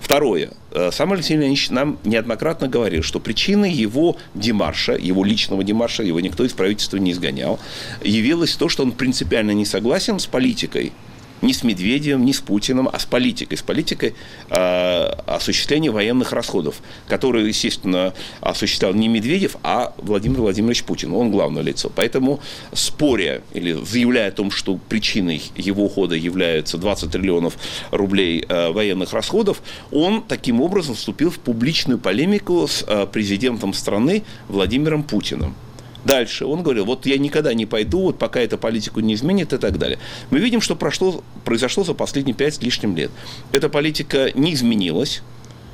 Второе. Сам Алексей Леонидович нам неоднократно говорил, что причиной его демарша, его личного демарша, его никто из правительства не изгонял, явилось то, что он принципиально не согласен с политикой, не с Медведевым, не с Путиным, а с политикой. С политикой э, осуществления военных расходов, которые, естественно, осуществлял не Медведев, а Владимир Владимирович Путин. Он главное лицо. Поэтому, споря или заявляя о том, что причиной его ухода являются двадцать триллионов рублей э, военных расходов, он таким образом вступил в публичную полемику с э, президентом страны Владимиром Путиным. Дальше он говорил, вот я никогда не пойду, вот пока эту политику не изменит и так далее. Мы видим, что прошло, произошло за последние пять с лишним лет. Эта политика не изменилась,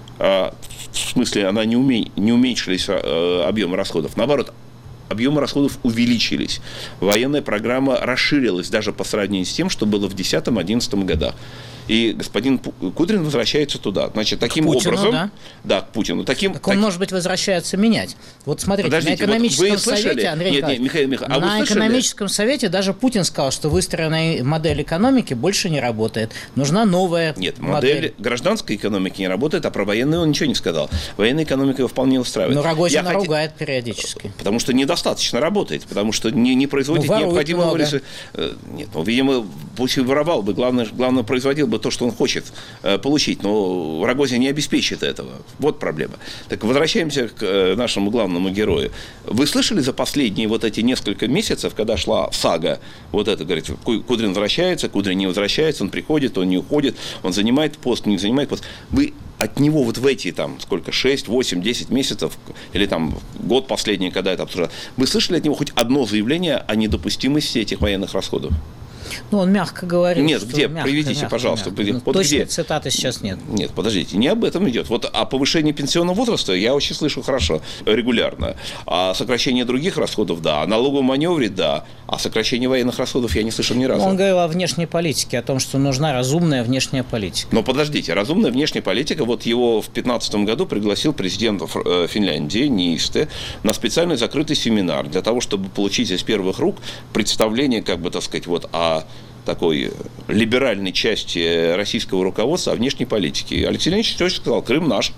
в смысле она не, уме, не уменьшились объемы расходов, наоборот, объемы расходов увеличились. Военная программа расширилась даже по сравнению с тем, что было в две тысячи десятом-одиннадцатом годах. И господин Кудрин возвращается туда. Значит, таким к Путину, образом... Да? да, к Путину. Таким, так он, так... может быть, возвращается менять. Вот смотрите, Подождите, на экономическом вот совете, Андрей нет, нет, Михаил, Михаил, а на экономическом совете даже Путин сказал, что выстроенная модель экономики больше не работает. Нужна новая Нет, модель. модель гражданской экономики не работает, а про военную он ничего не сказал. Военная экономика его вполне устраивает. Но Рогозин хот... ругает периодически. Потому что недостаточно работает, потому что не, не производит ну, необходимого ресурса. Нет, ну, видимо, пусть и воровал бы, главное, главное, производил бы то, что он хочет получить, но Рогозин не обеспечит этого. Вот проблема. Так возвращаемся к нашему главному герою. Вы слышали за последние вот эти несколько месяцев, когда шла сага, вот это, говорит, Кудрин возвращается, Кудрин не возвращается, он приходит, он не уходит, он занимает пост, не занимает пост. Вы от него вот в эти, там, сколько, шесть, восемь, десять месяцев, или там год последний, когда это обсуждалось, вы слышали от него хоть одно заявление о недопустимости этих военных расходов? Ну, он мягко говорит. Нет, где? Мягко, Приведите, мягко, пожалуйста. Мягко. Ну, вот точной где? цитаты сейчас нет. Нет, подождите, не об этом идет. Вот о повышении пенсионного возраста я очень слышу хорошо, регулярно. О сокращении других расходов, да. О налоговом маневре, да. О сокращении военных расходов я не слышал ни разу. Он говорил о внешней политике, о том, что нужна разумная внешняя политика. Но подождите, разумная внешняя политика, вот его в две тысячи пятнадцатом году пригласил президент Финляндии, Ниисте, на специальный закрытый семинар для того, чтобы получить из первых рук представление, как бы, так сказать, вот о такой либеральной части российского руководства о внешней политике. Алексей Леонидович точно сказал, Крым наш.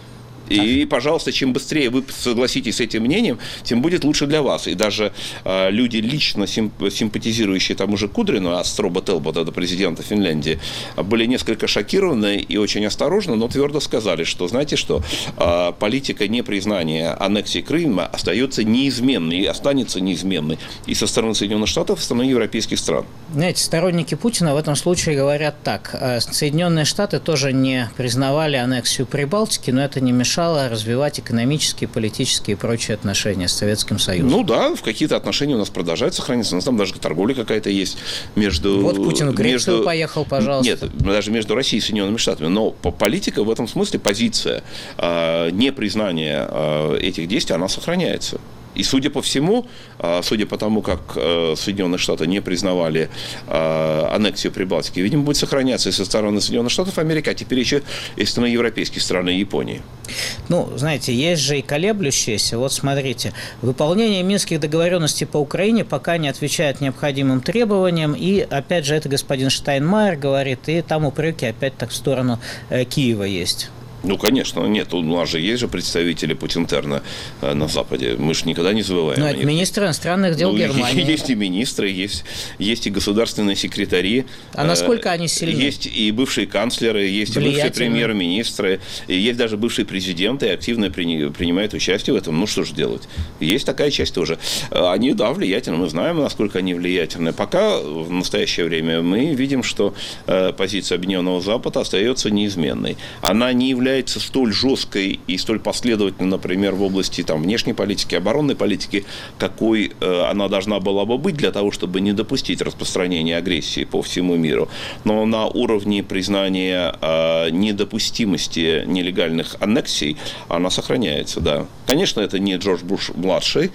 И, пожалуйста, чем быстрее вы согласитесь с этим мнением, тем будет лучше для вас. И даже э, люди, лично симп- симпатизирующие тому же Кудрину, от Строба Телбота до президента Финляндии, были несколько шокированы и очень осторожно, но твердо сказали, что, знаете что, э, политика непризнания аннексии Крыма остается неизменной и останется неизменной и со стороны Соединенных Штатов, и со стороны европейских стран. Знаете, сторонники Путина в этом случае говорят так. Соединенные Штаты тоже не признавали аннексию Прибалтики, но это не мешало развивать экономические, политические и прочие отношения с Советским Союзом. Ну да, в какие-то отношения у нас продолжают сохраняться. У нас там даже торговля какая-то есть между... Вот Путин в Грецию между... поехал, пожалуйста. Нет, даже между Россией и Соединенными Штатами. Но политика в этом смысле, позиция э, непризнания э, этих действий, она сохраняется. И, судя по всему, судя по тому, как Соединенные Штаты не признавали аннексию Прибалтики, видимо, будет сохраняться и со стороны Соединенных Штатов Америки, а теперь еще и со стороны европейских стран и Японии. Ну, знаете, есть же и колеблющиеся. Вот смотрите, выполнение минских договоренностей по Украине пока не отвечает необходимым требованиям. И, опять же, это господин Штайнмайер говорит, и там упреки опять так в сторону Киева есть. Ну, конечно, нет. У нас же есть же представители Путинтерна на Западе. Мы же никогда не забываем. Ну, это министры иностранных дел ну, Германии. Есть и министры, есть, есть и государственные секретари. А насколько они сильны? Есть и бывшие канцлеры, есть и бывшие премьер-министры, и есть даже бывшие президенты, и активно принимают участие в этом. Ну, что же делать? Есть такая часть тоже. Они, да, влиятельны. Мы знаем, насколько они влиятельны. Пока в настоящее время мы видим, что позиция Объединенного Запада остается неизменной. Она не является столь жесткой и столь последовательной, например, в области там, внешней политики, оборонной политики, какой э, она должна была бы быть для того, чтобы не допустить распространения агрессии по всему миру. Но на уровне признания э, недопустимости нелегальных аннексий она сохраняется, да. Конечно, это не Джордж Буш-младший,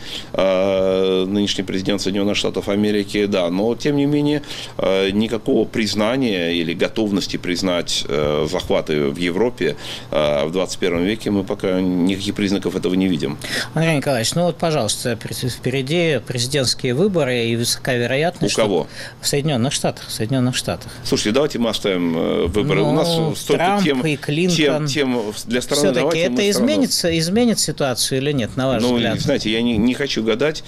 э, нынешний президент Соединенных Штатов Америки, да, но, тем не менее, э, никакого признания или готовности признать э, захваты в Европе А в двадцать первом веке мы пока никаких признаков этого не видим. Андрей Николаевич, ну вот, пожалуйста, впереди президентские выборы, и высока вероятность, У кого? В Соединенных Штатах. В Соединенных Штатах. Слушайте, давайте мы оставим выборы. Ну, У нас столько Трамп тем, и Клинтон. тем, тем для страны. Все-таки это страну... изменится, изменит ситуацию или нет, на ваш ну, взгляд? Знаете, я не, не хочу гадать.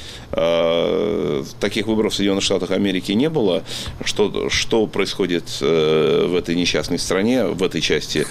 Таких выборов в Соединенных Штатах Америки не было. Что, что происходит в этой несчастной стране, в этой части,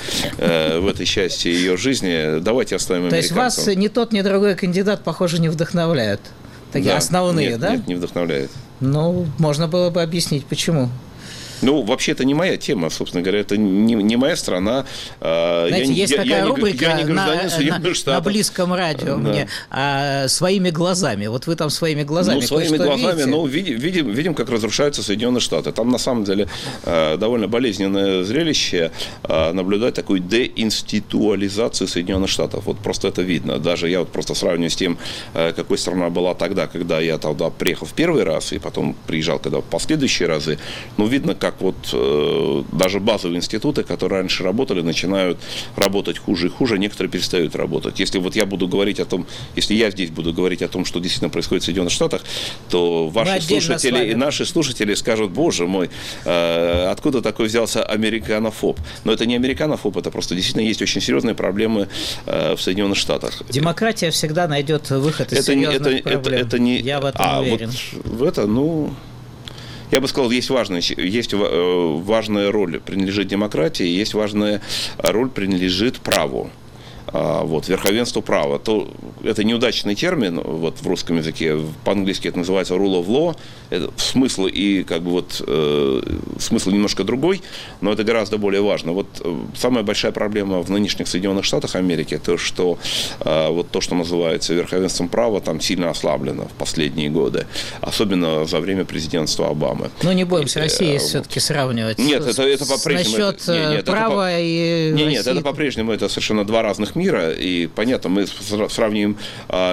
в этой части ее жизни, давайте оставим американцам. То есть вас ни тот, ни другой кандидат, похоже, не вдохновляют? Такие да. основные, нет, да? Нет, не вдохновляет. Ну, можно было бы объяснить, почему. Ну, вообще, это не моя тема, собственно говоря, это не, не моя страна. Знаете, я, есть я, такая я рубрика не, я не на, на, на близком радио, да. мне, а, «Своими глазами». Вот вы там своими глазами Ну, своими глазами, видите? ну, видим, видим, видим, как разрушаются Соединенные Штаты. Там, на самом деле, довольно болезненное зрелище наблюдать такую деинституализацию Соединенных Штатов. Вот просто это видно. Даже я вот просто сравниваю с тем, какой страна была тогда, когда я тогда приехал в первый раз, и потом приезжал, когда в последующие разы. Ну, видно, как вот э, даже базовые институты, которые раньше работали, начинают работать хуже и хуже, некоторые перестают работать. Если вот я буду говорить о том, если я здесь буду говорить о том, что действительно происходит в Соединенных Штатах, то ваши слушатели и наши слушатели скажут: боже мой, э, откуда такой взялся американофоб? Но это не американофоб, это просто действительно есть очень серьезные проблемы э, в Соединенных Штатах. Демократия всегда найдет выход из это серьезных не, это, проблем. Это, это не, я в этом а, уверен. Вот в это, ну... Я бы сказал, есть важная, есть важная роль принадлежит демократии, есть важная роль принадлежит праву. Вот, верховенство права. То, это неудачный термин вот, в русском языке. По-английски это называется rule of law. Это смысл и как бы вот э, смысл немножко другой, но это гораздо более важно. Вот э, самая большая проблема в нынешних Соединенных Штатах Америки то, что э, вот то, что называется верховенством права, там сильно ослаблено в последние годы, особенно за время президентства Обамы. Ну не будем с Россией э, все-таки сравнивать. Нет, это, это по-прежнему. Насчет это, нет, нет, права это, и нет, России. Нет, это по-прежнему это совершенно два разных мира, и понятно, мы сравним а,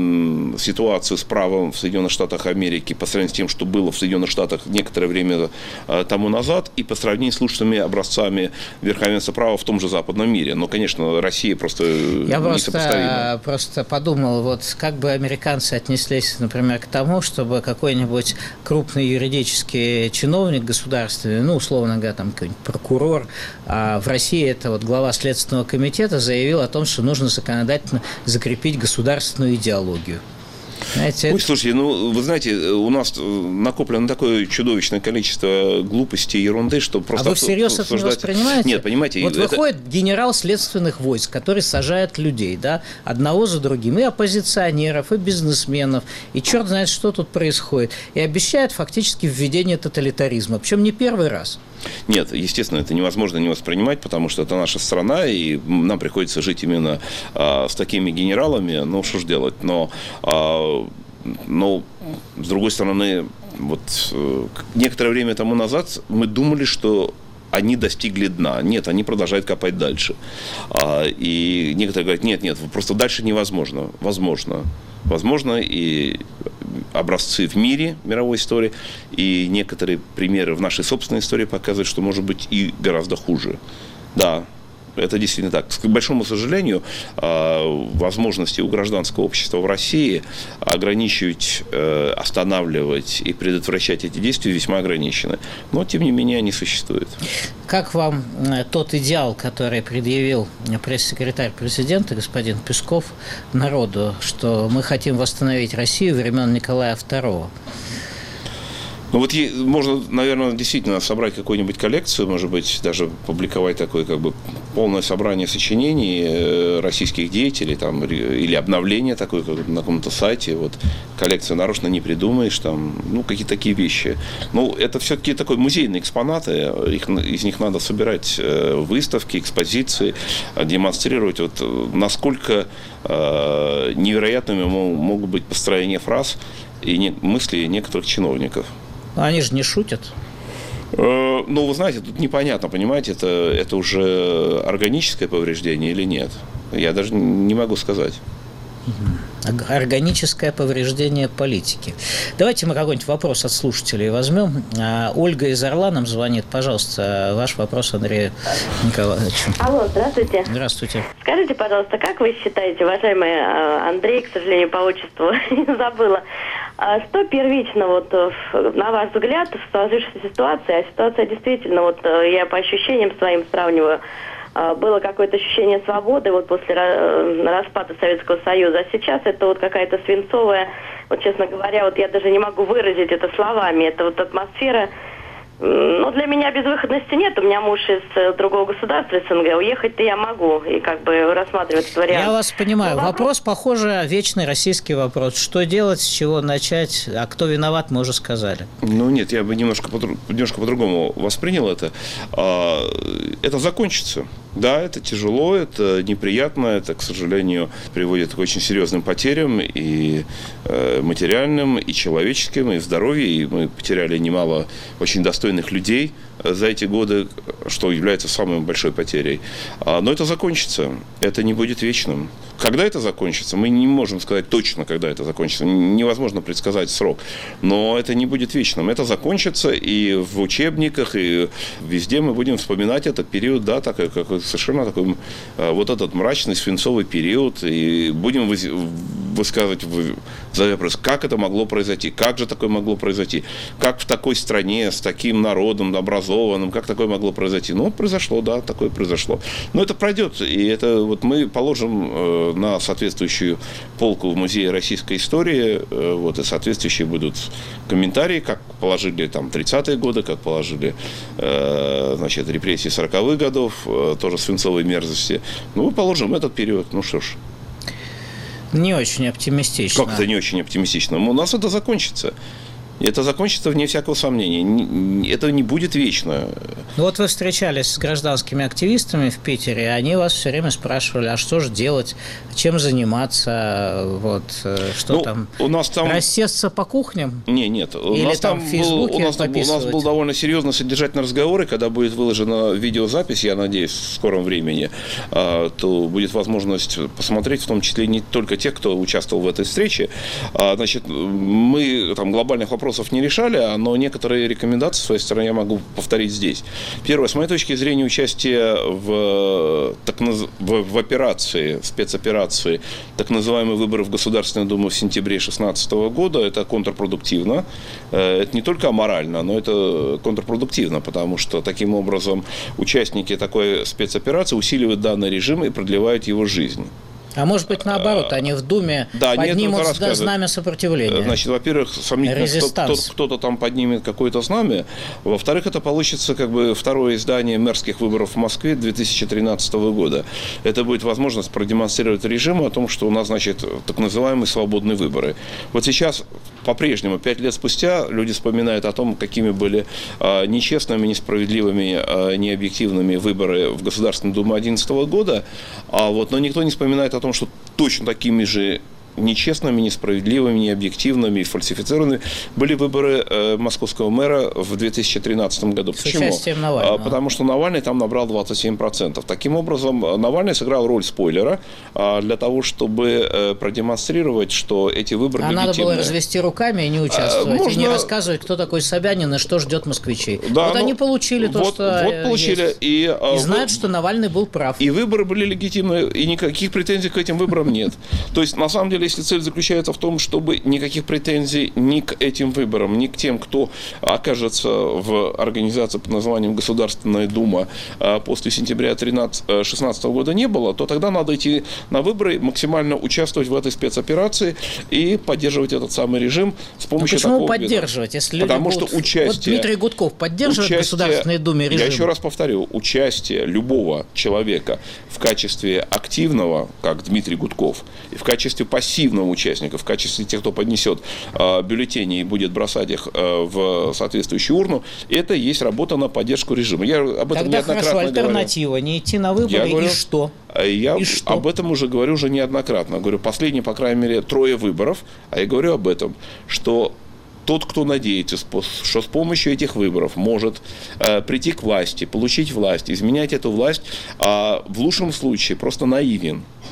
м, ситуацию с правом в Соединенных Штатах Америки по сравнению с тем, что было в Соединенных Штатах некоторое время а, тому назад, и по сравнению с лучшими образцами верховенства права в том же западном мире. Но, конечно, Россия просто Я несопоставима. Я просто подумал, вот как бы американцы отнеслись, например, к тому, чтобы какой-нибудь крупный юридический чиновник государственный, ну, условно говоря, там какой-нибудь прокурор, а в России это вот глава Следственного комитета заявил о том, что нужно законодательно закрепить государственную идеологию. Знаете, Ой, это... слушайте, ну, вы знаете, у нас накоплено такое чудовищное количество глупости и ерунды, что просто... А вы всерьез это не воспринимаете? Нет, понимаете... Вот это... выходит генерал следственных войск, который сажает людей, да, одного за другим, и оппозиционеров, и бизнесменов, и черт знает, что тут происходит, и обещает фактически введение тоталитаризма, причем не первый раз. Нет, естественно, это невозможно не воспринимать, потому что это наша страна, и нам приходится жить именно а, с такими генералами, ну, что ж делать, но, а, но с другой стороны, вот некоторое время тому назад мы думали, что они достигли дна. Нет, они продолжают копать дальше. А, и некоторые говорят, нет, нет, просто дальше невозможно. Возможно. Возможно, и образцы в мире, мировой истории, и некоторые примеры в нашей собственной истории показывают, что может быть и гораздо хуже. Да, это действительно так. К большому сожалению, возможности у гражданского общества в России ограничивать, останавливать и предотвращать эти действия весьма ограничены. Но, тем не менее, они существуют. Как вам тот идеал, который предъявил пресс-секретарь президента, господин Песков, народу, что мы хотим восстановить Россию времен Николая второго? Ну вот можно, наверное, действительно собрать какую-нибудь коллекцию, может быть, даже публиковать такое как бы полное собрание сочинений российских деятелей, там, или обновление такое как на каком-то сайте. Вот коллекцию нарочно не придумаешь, там, ну, какие-то такие вещи. Ну, это все-таки такой музейные экспонаты, их, из них надо собирать выставки, экспозиции, демонстрировать, вот, насколько э, невероятными могут быть построения фраз и не, мысли некоторых чиновников. Они же не шутят. Ну, вы знаете, тут непонятно, понимаете, это, это уже органическое повреждение или нет. Я даже не могу сказать. Органическое повреждение политики. Давайте мы какой-нибудь вопрос от слушателей возьмем. Ольга из Орла нам звонит. Пожалуйста, ваш вопрос Андрею Николаевичу. Алло, здравствуйте. Здравствуйте. Скажите, пожалуйста, как вы считаете, уважаемый Андрей, к сожалению, по отчеству забыла, что первично, вот, на ваш взгляд, в сложившейся ситуации, а ситуация действительно, вот я по ощущениям своим сравниваю, было какое-то ощущение свободы вот после распада Советского Союза, а сейчас это вот какая-то свинцовая, вот честно говоря, вот я даже не могу выразить это словами, это вот атмосфера. Ну, для меня безвыходности нет. У меня муж из другого государства, СНГ. Уехать-то я могу. И как бы рассматривать этот вариант. Я вас понимаю. Но вопрос, похоже, вечный российский вопрос. Что делать, с чего начать? А кто виноват, мы уже сказали. Ну, нет, я бы немножко, немножко по-другому воспринял это. Это закончится. Да, это тяжело, это неприятно, это, к сожалению, приводит к очень серьезным потерям и материальным, и человеческим, и в здоровье. И мы потеряли немало очень достойных людей за эти годы, что является самой большой потерей. Но это закончится, это не будет вечным. Когда это закончится, мы не можем сказать точно, когда это закончится. Невозможно предсказать срок. Но это не будет вечным. Это закончится, и в учебниках, и везде мы будем вспоминать этот период, да, так, как совершенно такой вот этот мрачный свинцовый период, и будем высказывать вопрос, как это могло произойти, как же такое могло произойти, как в такой стране с таким народом образованным, как такое могло произойти. Ну, произошло, да, такое произошло. Но это пройдет, и это вот мы положим на соответствующую полку в Музее российской истории, вот, и соответствующие будут комментарии, как положили там тридцатые годы, как положили, значит, репрессии сороковых годов, тоже свинцовой мерзости. Ну, мы положим этот период, ну что ж. Не очень оптимистично. Как это не очень оптимистично? У нас это закончится. И это закончится вне всякого сомнения. Это не будет вечно. Вот вы встречались с гражданскими активистами в Питере, они вас все время спрашивали, а что же делать, чем заниматься, вот, что ну, там, у нас там, рассесться по кухням? Не, нет. У Или нас там, там в Фейсбуке был, у, нас, у нас был довольно серьезно содержательный разговор, и когда будет выложена видеозапись, я надеюсь, в скором времени, то будет возможность посмотреть, в том числе не только тех, кто участвовал в этой встрече. Значит, мы там глобальных вопросов не решали, но некоторые рекомендации с своей стороны я могу повторить здесь. Первое, с моей точки зрения, участие в, так, в, в операции, спецоперации, так называемые выборы в Государственную Думу в сентябре две тысячи шестнадцатого года, это контрпродуктивно. Это не только аморально, но это контрпродуктивно, потому что таким образом участники такой спецоперации усиливают данный режим и продлевают его жизнь. А может быть, наоборот, они в Думе да, поднимут знамя сопротивления? Значит, во-первых, сомнительно, кто, кто-то там поднимет какое-то знамя. Во-вторых, это получится как бы второе издание мэрских выборов в Москве две тысячи тринадцатого года. Это будет возможность продемонстрировать режиму о том, что у нас, значит, так называемые свободные выборы. Вот сейчас, по-прежнему, пять лет спустя, люди вспоминают о том, какими были а, нечестными, несправедливыми, а, необъективными выборы в Государственную Думу две тысячи одиннадцатого года, а вот, но никто не вспоминает о том, что точно такими же нечестными, несправедливыми, необъективными, фальсифицированными были выборы э, московского мэра в две тысячи тринадцатом году. С Почему? участием Навального. А, потому что Навальный там набрал двадцать семь процентов. Таким образом, Навальный сыграл роль спойлера а, для того, чтобы э, продемонстрировать, что эти выборы а легитимны. Надо было развести руками и не участвовать, а, можно... и не рассказывать, кто такой Собянин и что ждет москвичей. Да, вот ну, они получили то, вот, что вот получили. И, и знают, вы... что Навальный был прав. И выборы были легитимны, и никаких претензий к этим выборам нет. То есть, на самом деле, если цель заключается в том, чтобы никаких претензий ни к этим выборам, ни к тем, кто окажется в организации под названием Государственная Дума после сентября две тысячи шестнадцатого года не было, то тогда надо идти на выборы, максимально участвовать в этой спецоперации и поддерживать этот самый режим с помощью почему такого поддерживать, если люди Потому будут... что участие... Вот Дмитрий Гудков поддерживает участие, в Государственной Думе режим? Я еще раз повторю, участие любого человека в качестве активного, как Дмитрий Гудков, и в качестве пассивного участника, в качестве тех, кто поднесет э, бюллетени и будет бросать их э, в соответствующую урну, это и есть работа на поддержку режима. Я об этом Тогда неоднократно хорошо, альтернатива, говорю. Не идти на выборы, я говорю, и что? Я и что? об этом уже говорю уже неоднократно. Говорю, последние, по крайней мере, трое выборов, а я говорю об этом, что тот, кто надеется, что с помощью этих выборов может э, прийти к власти, получить власть, изменять эту власть, а в лучшем случае просто наивен.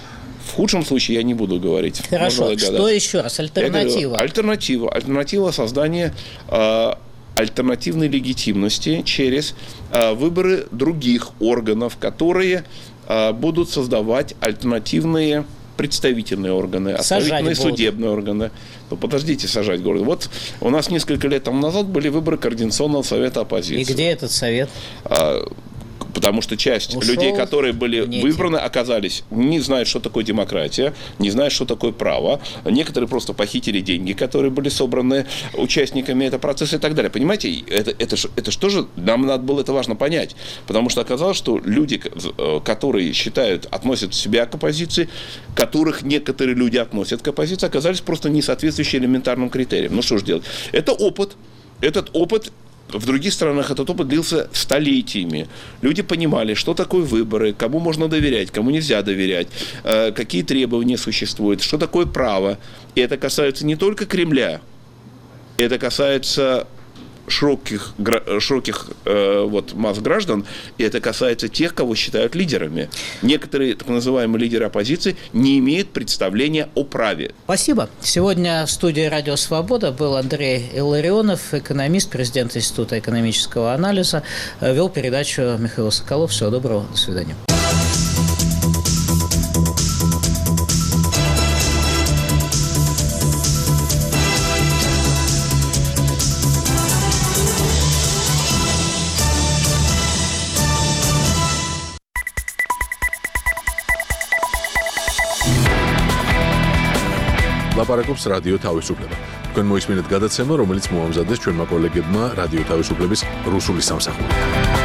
В худшем случае я не буду говорить. Хорошо, что еще раз? Альтернатива. Говорю, альтернатива. Альтернатива создания э, альтернативной легитимности через э, выборы других органов, которые э, будут создавать альтернативные представительные органы, оставительные судебные органы. Ну, подождите, сажать город. Вот у нас несколько лет тому назад были выборы Координационного совета оппозиции. И где этот совет? А, потому что часть Ушел людей, которые были выбраны, оказались, не знают, что такое демократия, не знают, что такое право. Некоторые просто похитили деньги, которые были собраны участниками этого процесса и так далее. Понимаете, это, это, это что же, нам надо было это важно понять. Потому что оказалось, что люди, которые считают, относят себя к оппозиции, которых некоторые люди относят к оппозиции, оказались просто не соответствующие элементарным критериям. Ну что же делать? Это опыт. Этот опыт... В других странах этот опыт длился столетиями. Люди понимали, что такое выборы, кому можно доверять, кому нельзя доверять, какие требования существуют, что такое право. И это касается не только Кремля, это касается широких, широких э, вот, масс граждан, и это касается тех, кого считают лидерами. Некоторые так называемые лидеры оппозиции не имеют представления о праве. Спасибо. Сегодня в студии «Радио Свобода» был Андрей Илларионов, экономист, президент Института экономического анализа. Вел передачу Михаил Соколов. Всего доброго. До свидания. ლაპარაკობს რადიო თავისუფლება. თქვენ მოისმინეთ გადაცემა, რომელიც მოამზადეს ჩვენმა კოლეგებმა რადიო თავისუფლების რუსული სამსახური.